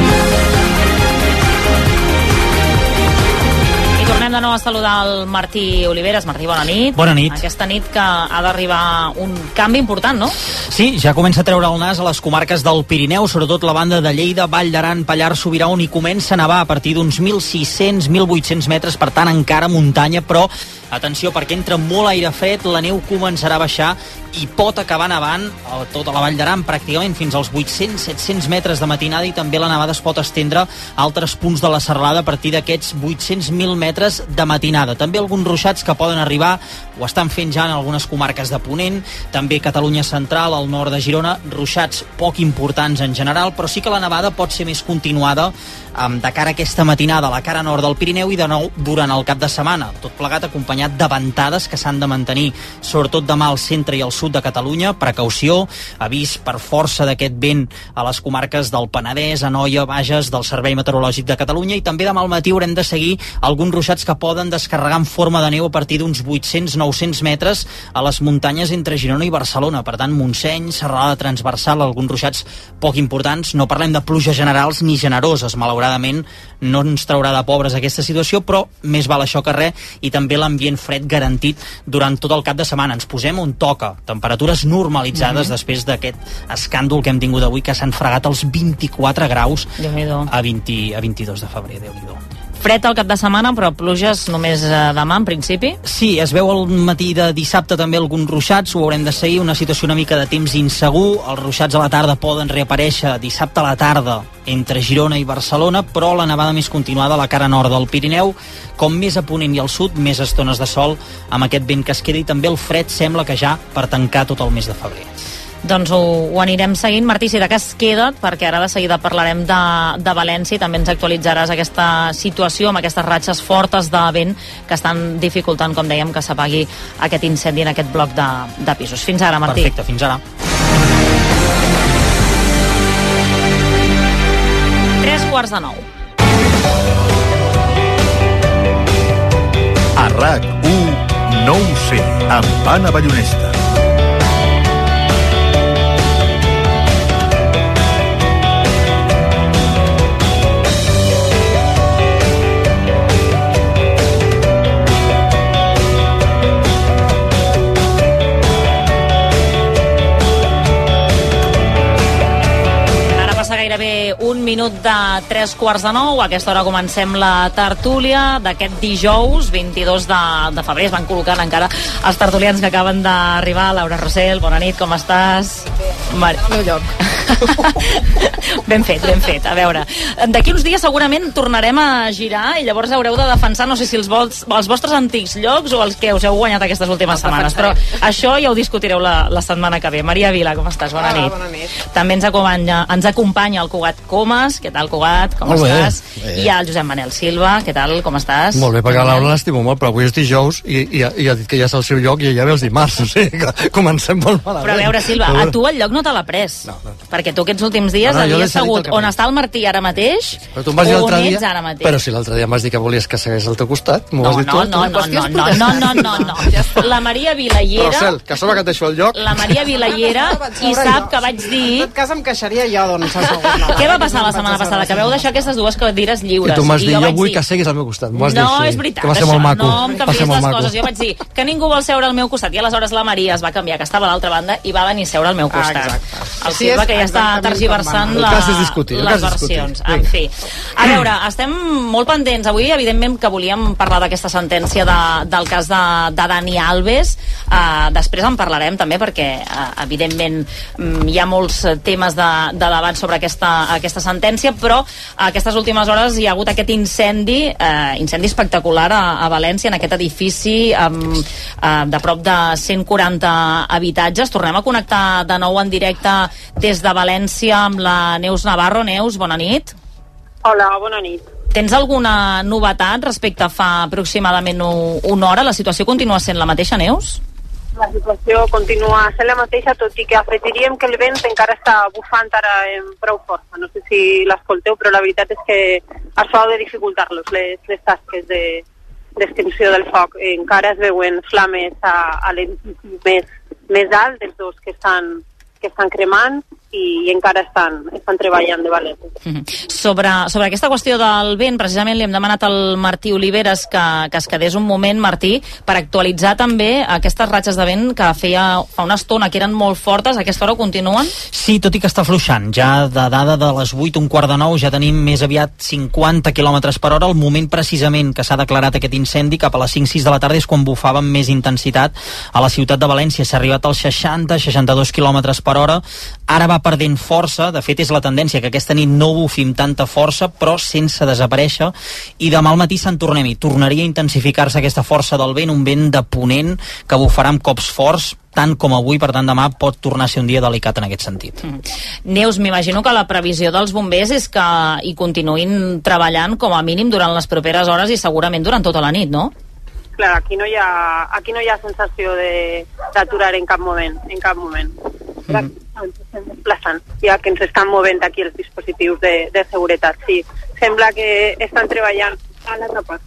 Tornem de nou a saludar el Martí Oliveres. Martí, bona nit. Bona nit. Aquesta nit que ha d'arribar un canvi important, no? Sí, ja comença a treure el nas a les comarques del Pirineu, sobretot la banda de Lleida, Vall d'Aran, Pallars Sobirà, on hi comença a nevar a partir d'uns mil sis-cents a mil vuit-cents metres, per tant encara muntanya, però atenció, perquè entra molt aire fred, la neu començarà a baixar i pot acabar nevant a tota la Vall d'Aran, pràcticament fins als vuit-cents a set-cents metres de matinada, i també la nevada es pot estendre a altres punts de la serralada a partir d'aquests vuit-cents a mil metres de matinada. També alguns ruixats que poden arribar, ho estan fent ja en algunes comarques de Ponent, també Catalunya Central, al nord de Girona, ruixats poc importants en general, però sí que la nevada pot ser més continuada um, de cara a aquesta matinada a la cara nord del Pirineu i de nou durant el cap de setmana, tot plegat acompanyat acompanyat de ventades que s'han de mantenir, sobretot demà al centre i al sud de Catalunya. Precaució, avís per força d'aquest vent a les comarques del Penedès, Anoia, Bages, del Servei Meteorològic de Catalunya, i també demà al matí haurem de seguir alguns ruixats que poden descarregar en forma de neu a partir d'uns vuit-cents a nou-cents metres a les muntanyes entre Girona i Barcelona. Per tant, Montseny, serralada transversal, alguns ruixats poc importants. No parlem de pluges generals ni generoses, malauradament no ens traurà de pobres aquesta situació, però més val això que res, i també l'ambient fred garantit durant tot el cap de setmana. Ens posem on toca, temperatures normalitzades mm-hmm. després d'aquest escàndol que hem tingut avui, que s'han fregat els vint-i-quatre graus a, vint, a vint-i-dos de febrer, Déu-n'hi-do. Fred al cap de setmana, però pluges només demà, en principi? Sí, es veu al matí de dissabte també alguns ruixats, ho haurem de seguir, una situació una mica de temps insegur. Els ruixats a la tarda poden reaparèixer dissabte a la tarda entre Girona i Barcelona, però la nevada més continuada a la cara nord del Pirineu. Com més a ponent i al sud, més estones de sol amb aquest vent que es queda, i també el fred sembla que ja per tancar tot el mes de febrer. Doncs ho, ho anirem seguint. Martí, si de cas queda't, perquè ara de seguida parlarem de, de València i també ens actualitzaràs aquesta situació amb aquestes ratxes fortes de vent que estan dificultant, com dèiem, que s'apagui aquest incendi en aquest bloc de, de pisos. Fins ara, Martí. Perfecte, fins ara. Tres quarts de nou. A RAC u, no ho sé, amb Anna Ballonesta. Gairebé un minut de tres quarts de nou. A aquesta hora comencem la tertúlia d'aquest dijous vint-i-dos de, de febrer. Es van col·locant encara els tertulians que acaben d'arribar. Laura Rossell, bona nit, com estàs? Mar... Al meu lloc. Ben fet, ben fet. A veure, d'aquí uns dies segurament tornarem a girar i llavors haureu de defensar, no sé si els, vols, els vostres antics llocs o els que us heu guanyat aquestes últimes setmanes, però això ja ho discutireu la, la setmana que ve. Maria Vila, com estàs? Bona nit. Bona nit. També ens acompanya, ens acompanya el Cugat Comas. Què tal, Cugat? Com molt estàs? Bé, bé. I el Josep Manel Silva. Què tal? Com estàs? Molt bé, perquè l'Aula l'estimo molt, però avui és dijous i, i, i ha dit que ja és el seu lloc i ja ve els dimarts, o sigui que comencem molt malament. Però a veure, Silva, a tu el lloc no te l'ha pres. No, no, no. Perquè tu aquests últims dies no, no, havies segut on està el Martí ara mateix, però tu em vas dir l'altre dia, ara mateix. Però si l'altre dia em vas dir que volies que segueix al teu costat, m'ho no, vas dir no, tu. No, no, no, no, no, no, no, no, no. La Maria Vilallera... Rossell, que sobre que et deixo el lloc... La Maria Vilallera i sap que vaig dir... En tot cas em queixaria jo, doncs, assegut. Què va passar la setmana passada? Que vau deixar aquestes dues cadires lliures. I tu m'has dit, jo vull dir... que seguis al meu costat. No, és veritat, que va ser molt maco. No em canvies les coses. Jo vaig dir que ningú vol seure al meu costat i aleshores la Maria es va canviar, que estava a l'altra banda, i va venir a seure al meu costat. Ah, el Silva, que ja està tergiversant la, les versions. En fi. A veure, estem molt pendents. Avui, evidentment, que volíem parlar d'aquesta sentència de, del cas de, de Dani Alves. Uh, després en parlarem també perquè, uh, evidentment, um, hi ha molts temes de, de debat sobre aquesta, aquesta sentència, però aquestes últimes hores hi ha hagut aquest incendi, uh, incendi espectacular a, a València, en aquest edifici um, uh, de prop de cent quaranta habitatges. Tornem a connectar de nou en directe des de València amb la Neus Navarro. Neus, bona nit. Hola, bona nit. Tens alguna novetat respecte a fa aproximadament una hora? La situació continua sent la mateixa, Neus? La situació continua sent la mateixa, tot i que afegiríem que el vent encara està bufant ara amb prou força. No sé si l'escolteu, però la veritat és que això ha de dificultar-los les, les tasques de, d'extinció del foc. Encara es veuen flames a, a l'edifici més, més alt dels dos que estan, que estan cremant, i encara estan, estan treballant de valent. Mm-hmm. Sobre, sobre aquesta qüestió del vent, precisament li hem demanat al Martí Oliveres que, que es quedés un moment, Martí, per actualitzar també aquestes ratxes de vent que feia fa una estona, que eren molt fortes. A aquesta hora continuen? Sí, tot i que està afluixant. Ja de dada de les vuit, un quart de nou, ja tenim més aviat cinquanta quilòmetres per hora. El moment precisament que s'ha declarat aquest incendi, cap a les cinc sis de la tarda, és quan bufava amb més intensitat a la ciutat de València. S'ha arribat als seixanta seixanta-dos quilòmetres per hora. Ara va perdent força, de fet és la tendència que aquesta nit no bufi amb tanta força, però sense desaparèixer, i demà al matí se'n tornem-hi. Tornaria a intensificar-se aquesta força del vent, un vent de ponent que bufarà amb cops forts, tant com avui, per tant demà pot tornar a ser un dia delicat en aquest sentit. Mm. Neus, m'imagino que la previsió dels bombers és que hi continuïn treballant com a mínim durant les properes hores i segurament durant tota la nit, no? clar, aquí no hi ha, aquí no hi ha sensació de- d'aturar en cap moment, en cap moment. Mm. Ens estem desplaçant, ja que ens estan movent aquí els dispositius de, de seguretat, sí. Sembla que estan treballant a l'altra part.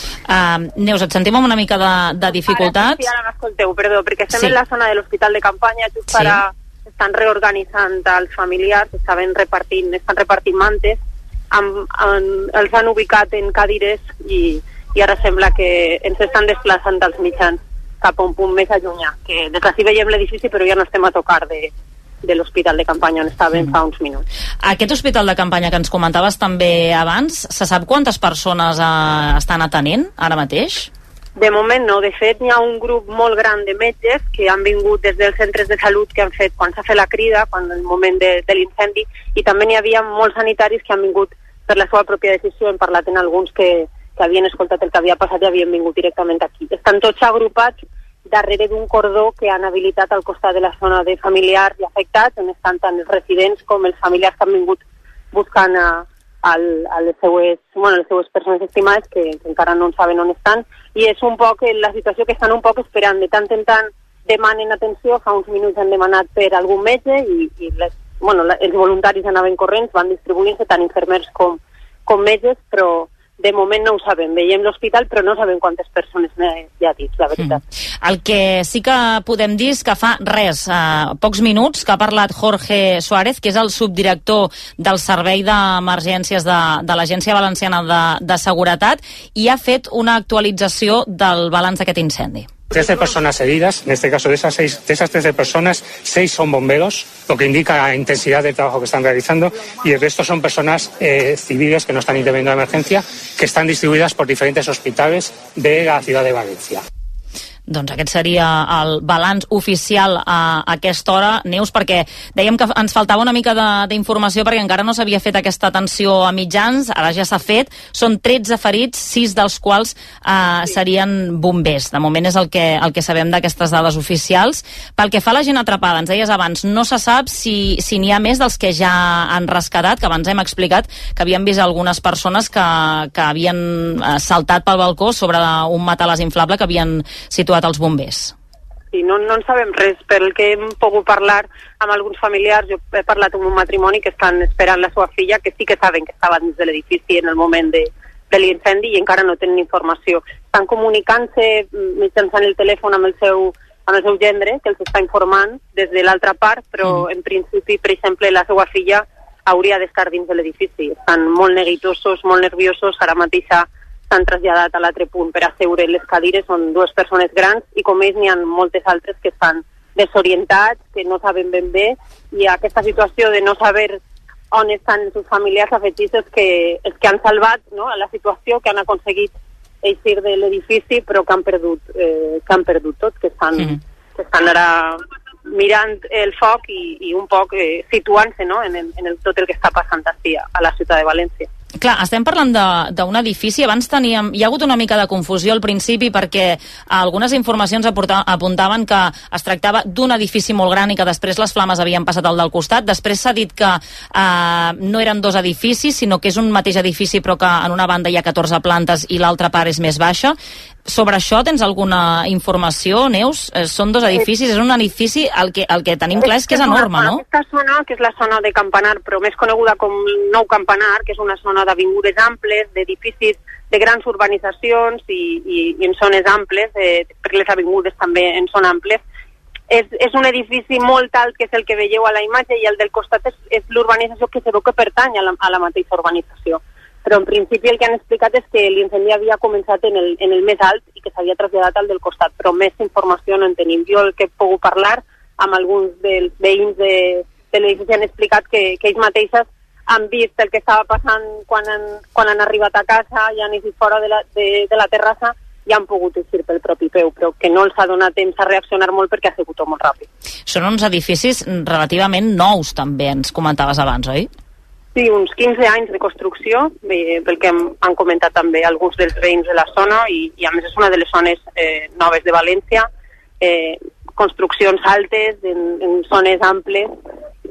Uh, Neus, et sentim amb una mica de, de dificultats. Ara, sí, ara m'escolteu, perdó, perquè estem Sí. en la zona de l'hospital de campanya, just Sí. ara estan reorganitzant els familiars, estaven repartint, estan repartint mantes, amb, amb, els han ubicat en cadires i, i ara sembla que ens estan desplaçant dels mitjans cap a un punt més allunyat, que des d'ací veiem l'edifici però ja no estem a tocar de, de l'hospital de campanya on estàvem mm. fa uns minuts. Aquest hospital de campanya que ens comentaves també abans, se sap quantes persones eh, estan atenent ara mateix? De moment no, de fet hi ha un grup molt gran de metges que han vingut des dels centres de salut que han fet quan s'ha fet la crida, quan el moment de, de l'incendi, i també n'hi havia molts sanitaris que han vingut per la seva pròpia decisió. Hem parlat en alguns que, que havien escoltat el que havia passat i havien vingut directament aquí. Estan tots agrupats darrere d'un cordó que han habilitat al costat de la zona de familiars i afectats, on estan tant els residents com els familiars que han vingut buscant a, a, a les, seues, bueno, les seues persones estimades que, que encara no saben on estan, i és un poc la situació que estan un poc esperant. De tant en tant demanen atenció, fa uns minuts han demanat per algun metge i, i les, bueno, la, els voluntaris anaven corrents, van distribuint-se tant infermers com, com metges, però de moment no ho sabem. Veiem l'hospital, però no sabem quantes persones hi ha dins, la veritat. Mm. El que sí que podem dir és que fa res, eh, pocs minuts, que ha parlat Jorge Suárez, que és el subdirector del Servei d'Emergències de, de l'Agència Valenciana de, de Seguretat, i ha fet una actualització del balanç d'aquest incendi. trece personas heridas, en este caso de esas, seis, de esas trece personas, seis son bomberos, lo que indica la intensidad del trabajo que están realizando, y el resto son personas eh, civiles que no están interviniendo en la emergencia, que están distribuidas por diferentes hospitales de la ciudad de Valencia. Doncs aquest seria el balanç oficial a aquesta hora, Neus, perquè dèiem que ens faltava una mica d'informació perquè encara no s'havia fet aquesta atenció a mitjans, ara ja s'ha fet. Són tretze ferits, sis dels quals eh, serien bombers. De moment és el que, el que sabem d'aquestes dades oficials. Pel que fa a la gent atrapada, ens deies abans, no se sap si si n'hi ha més dels que ja han rescatat, que abans hem explicat que havien vist algunes persones que, que havien saltat pel balcó sobre un matalàs inflable que havien situat els bombers. Sí, no, no en sabem res. Pel que hem pogut parlar amb alguns familiars, jo he parlat amb un matrimoni que estan esperant la seva filla, que sí que saben que estava dins de l'edifici en el moment de, de l'incendi i encara no tenen informació. Estan comunicant-se mitjançant el telèfon amb el seu, amb el seu gendre, que els està informant des de l'altra part, però mm. en principi, per exemple, la seva filla hauria d'estar dins de l'edifici. Estan molt neguitosos, molt nerviosos, ara mateixa s'han traslladat a l'altre punt per asseure les cadires, són dues persones grans i com ells n'hi ha moltes altres que estan desorientats, que no saben ben bé, i aquesta situació de no saber on estan els seus familiars afegits els que, els que han salvat, no?, la situació, que han aconseguit eixir de l'edifici però que han perdut, eh, que han perdut tot, que estan, mm. que estan ara mirant el foc i, i un poc eh, situant-se, no?, en, el, en el, tot el que està passant així a, a la ciutat de València. Clar, estem parlant d'un edifici. Abans teníem, hi ha hagut una mica de confusió al principi perquè algunes informacions aporta, apuntaven que es tractava d'un edifici molt gran i que després les flames havien passat al del costat. Després s'ha dit que eh, no eren dos edificis, sinó que és un mateix edifici però que en una banda hi ha catorze plantes i l'altra part és més baixa. Sobre això tens alguna informació, Neus? Eh, són dos edificis, és un edifici, el que, el que tenim clar és que és enorme, no? Aquesta zona, que és la zona de Campanar, però més coneguda com Nou Campanar, que és una zona d'avingudes amples, d'edificis, de grans urbanitzacions i, i, i en zones amples, eh, perquè les avingudes també en són amples. És, és un edifici molt alt, que és el que veieu a la imatge, i el del costat és, és l'urbanització que se veu que pertany a la, a la mateixa urbanització. Però en principi el que han explicat és que l'incendi havia començat en el, en el més alt i que s'havia traslladat al del costat, però més informació no en tenim. Jo el que he pogut parlar amb alguns dels veïns de, de l'edifici han explicat que, que ells mateixes han vist el que estava passant quan han, quan han arribat a casa i han eixit fora de la, de, de la terrassa i han pogut eixir pel propi peu, però que no els ha donat temps a reaccionar molt perquè ha sigut molt ràpid. Són uns edificis relativament nous, també, ens comentaves abans, oi? Sí, uns quinze anys de construcció, eh, pel que hem, han comentat també alguns dels veïns de la zona, i, i a més és una de les zones eh, noves de València, eh, construccions altes, en, en zones amples,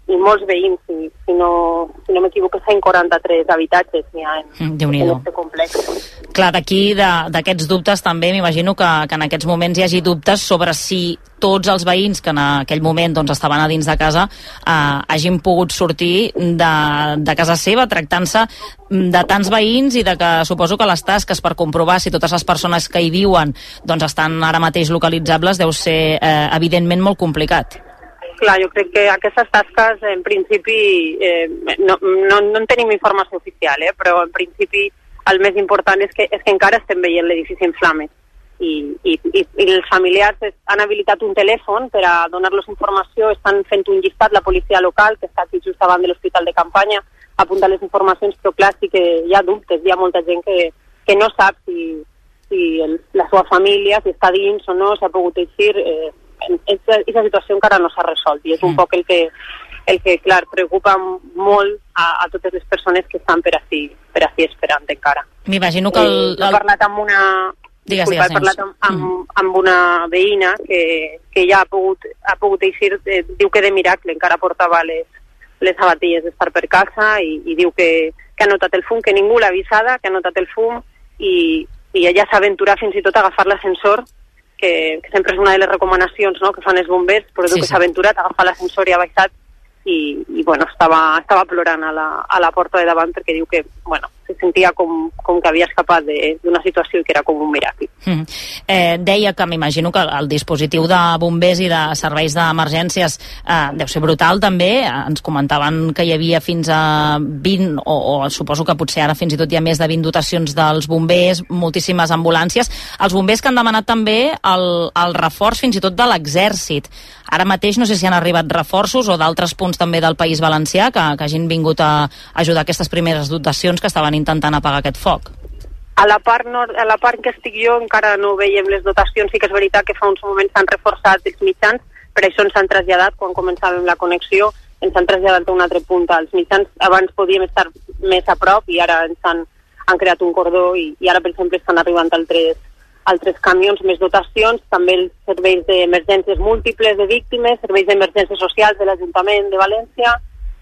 i molts veïns, i, si no, si no m'equivoco, cent quaranta-tres habitatges n'hi ha en, Mm, en Déu-n'hi-do. aquest complex. Clar, d'aquí, de- d'aquests dubtes també m'imagino que, que en aquests moments hi hagi dubtes sobre si tots els veïns que en aquell moment doncs, estaven a dins de casa eh, hagin pogut sortir de, de casa seva, tractant-se de tants veïns i de que suposo que les tasques per comprovar si totes les persones que hi viuen doncs, estan ara mateix localitzables deu ser eh, evidentment molt complicat. Clar, jo crec que aquestes tasques, en principi, eh, no, no, no en tenim informació oficial, eh, però en principi el més important és que, és que encara estem veient l'edifici en flames. I, i, i, i els familiars es, han habilitat un telèfon per a donar-los informació, estan fent un llistat, la policia local, que està aquí just davant de l'hospital de campanya, apunta les informacions, però clar, sí que hi ha dubtes, hi ha molta gent que, que no sap si, si el, la seva família, si està dins o no, s'ha pogut eixir. Eh, aquesta situació encara no s'ha resolt i és un poc el que, el que clar, preocupa molt a, a totes les persones que estan per així, per així esperant encara. M'imagino que el... Eh, he parlat amb una... Digues, Disculpa, digues, he parlat amb, amb, amb una veïna que, que ja ha pogut, ha pogut eixir, eh, diu que de miracle encara portava les, les sabatilles d'estar per casa i, i diu que, que ha notat el fum, que ningú l'ha avisada, que ha notat el fum i, i ella s'aventura fins i tot a agafar l'ascensor, que, que sempre és una de les recomanacions, no?, que fan els bombers, però diu Sí, que sí. s'ha aventurat a agafar l'ascensor i ha baixat i, i bueno, estava, estava plorant a la, a la porta de davant perquè diu que, bueno, se sentia com, com que havia escapat de- d'una situació i que era com un miracle. Mm. Eh, deia que m'imagino que el dispositiu de bombers i de serveis d'emergències eh, deu ser brutal també. Eh, ens comentaven que hi havia fins a vint o, o suposo que potser ara fins i tot hi ha més de vint dotacions dels bombers, moltíssimes ambulàncies. Els bombers que han demanat també el, el reforç fins i tot de l'exèrcit. Ara mateix no sé si han arribat reforços o d'altres punts també del País Valencià que, que hagin vingut a ajudar aquestes primeres dotacions que estaven intentant apagar aquest foc. A la part nord, a la part que estic jo encara no veiem les dotacions, sí que és veritat que fa uns moments s'han reforçat els mitjans, per això ens han traslladat, quan començàvem la connexió, ens han traslladat a un altre punt. Els mitjans abans podíem estar més a prop i ara ens han, han creat un cordó i, i ara, per exemple, estan arribant altres, altres camions, més dotacions, també els serveis d'emergències múltiples de víctimes, serveis d'emergències socials de l'Ajuntament de València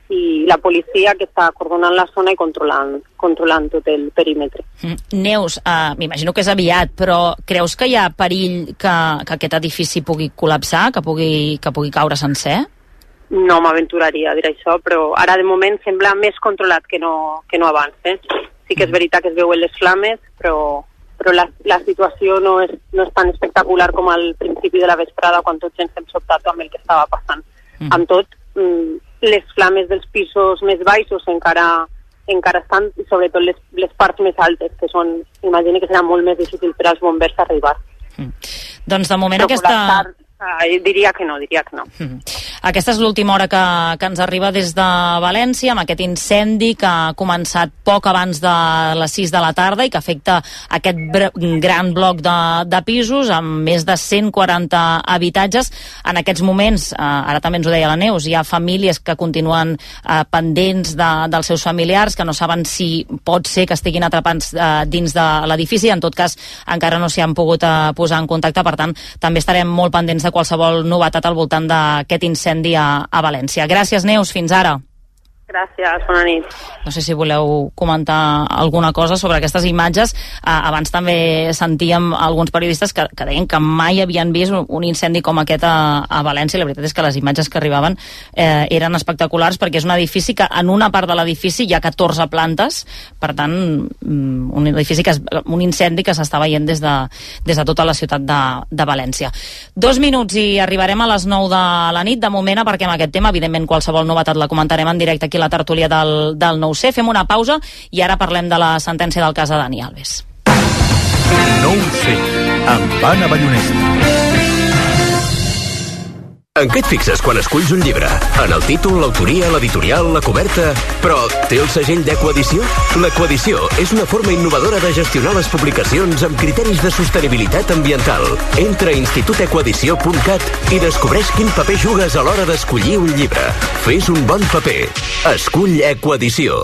i la policia que està acordonant la zona i controlant, controlant tot el perímetre. Mm. Neus, eh, m'imagino que és aviat, però creus que hi ha perill que, que aquest edifici pugui col·lapsar, que pugui, que pugui caure sencer? No m'aventuraria a dir això, però ara de moment sembla més controlat que no, que no abans. Eh? Sí que és veritat que es veuen les flames, però, però la, la situació no és, no és tan espectacular com al principi de la vesprada, quan tots ens hem sobtat amb el que estava passant. Mm. Amb tot, mm, les flames dels pisos més baixos encara encara estan, i sobretot les, les parts més altes, que són, imagino que serà molt més difícil per als bombers arribar. Mm. Doncs de moment Però aquesta... col·lapsar, eh, diria que no, diria que no. Mm. Aquesta és l'última hora que, que ens arriba des de València, amb aquest incendi que ha començat poc abans de les sis de la tarda i que afecta aquest gran bloc de, de pisos amb més de cent quaranta habitatges. En aquests moments, eh, ara també ens ho deia la Neus, hi ha famílies que continuen eh, pendents de, dels seus familiars, que no saben si pot ser que estiguin atrapats eh, dins de l'edifici. En tot cas, encara no s'hi han pogut eh, posar en contacte, per tant, també estarem molt pendents de qualsevol novetat al voltant d'aquest incendi a, a València. Gràcies, Neus, fins ara. Gràcies, bona nit. No sé si voleu comentar alguna cosa sobre aquestes imatges. Uh, abans també sentíem alguns periodistes que, que deien que mai havien vist un incendi com aquest a, a València. La veritat és que les imatges que arribaven eh, eren espectaculars, perquè és un edifici que en una part de l'edifici hi ha catorze plantes, per tant, un edifici que es, un incendi que s'està veient des de, des de tota la ciutat de, de València. Dos minuts i arribarem a les nou de la nit. De moment aparquem aquest tema. Evidentment, qualsevol novetat la comentarem en directe aquí a la tertúlia del, del nou C. Fem una pausa i ara parlem de la sentència del cas de Dani Alves. nou C, amb Anna Ballonesta. En què et fixes quan esculls un llibre? En el títol, l'autoria, l'editorial, la coberta... Però té el segell d'Ecoedició? L'Ecoedició és una forma innovadora de gestionar les publicacions amb criteris de sostenibilitat ambiental. Entra a institut ecoedició punt cat i descobreix quin paper jugues a l'hora d'escollir un llibre. Fes un bon paper. Escull Ecoedició.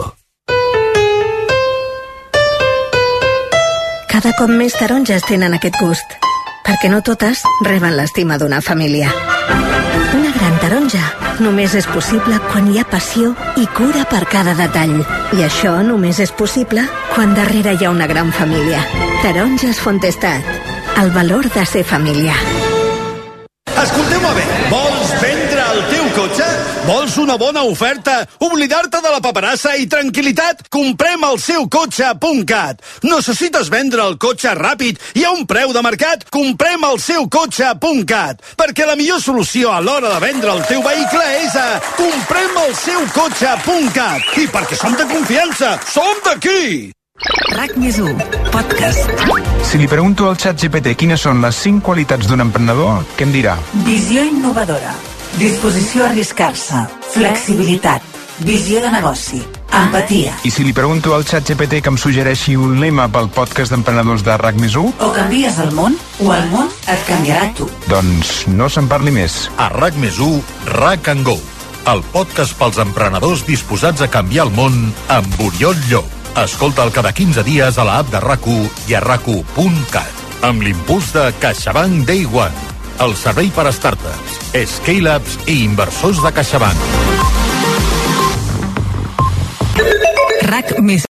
Cada cop més taronges tenen aquest gust. perquè no totes reben l'estima d'una família. Una gran taronja només és possible quan hi ha passió i cura per cada detall. I això només és possible quan darrere hi ha una gran família. Taronges Fontestat. El valor de ser família. Escolteu-me bé, vols vendre el teu cotxe? Vols una bona oferta? Oblidar-te de la paperassa i tranquil·litat? Comprem el seu cotxe punt cat. Necessites vendre el cotxe ràpid i a un preu de mercat? Comprem el seu cotxe punt cat. Perquè la millor solució a l'hora de vendre el teu vehicle és a comprem el seu cotxe punt cat. I perquè som de confiança, som d'aquí! RAC més u, podcast. Si li pregunto al xat G P T quines són les cinc qualitats d'un emprenedor, què em dirà? Visió innovadora, disposició a arriscar-se, flexibilitat, visió de negoci, empatia. I si li pregunto al xat G P T que em suggereixi un lema pel podcast d'emprenedors de RAC més u? O canvies el món, o el món et canviarà tu. Doncs no se'n parli més. A RAC més u, RAC and Go, el podcast pels emprenedors disposats a canviar el món amb Oriol Llop. Escolta'l cada quinze dies a l'app de RAC u i a rac u punt cat. Amb l'impuls de CaixaBank Day One, el servei per a startups, scale-ups i inversors de CaixaBank. RAC més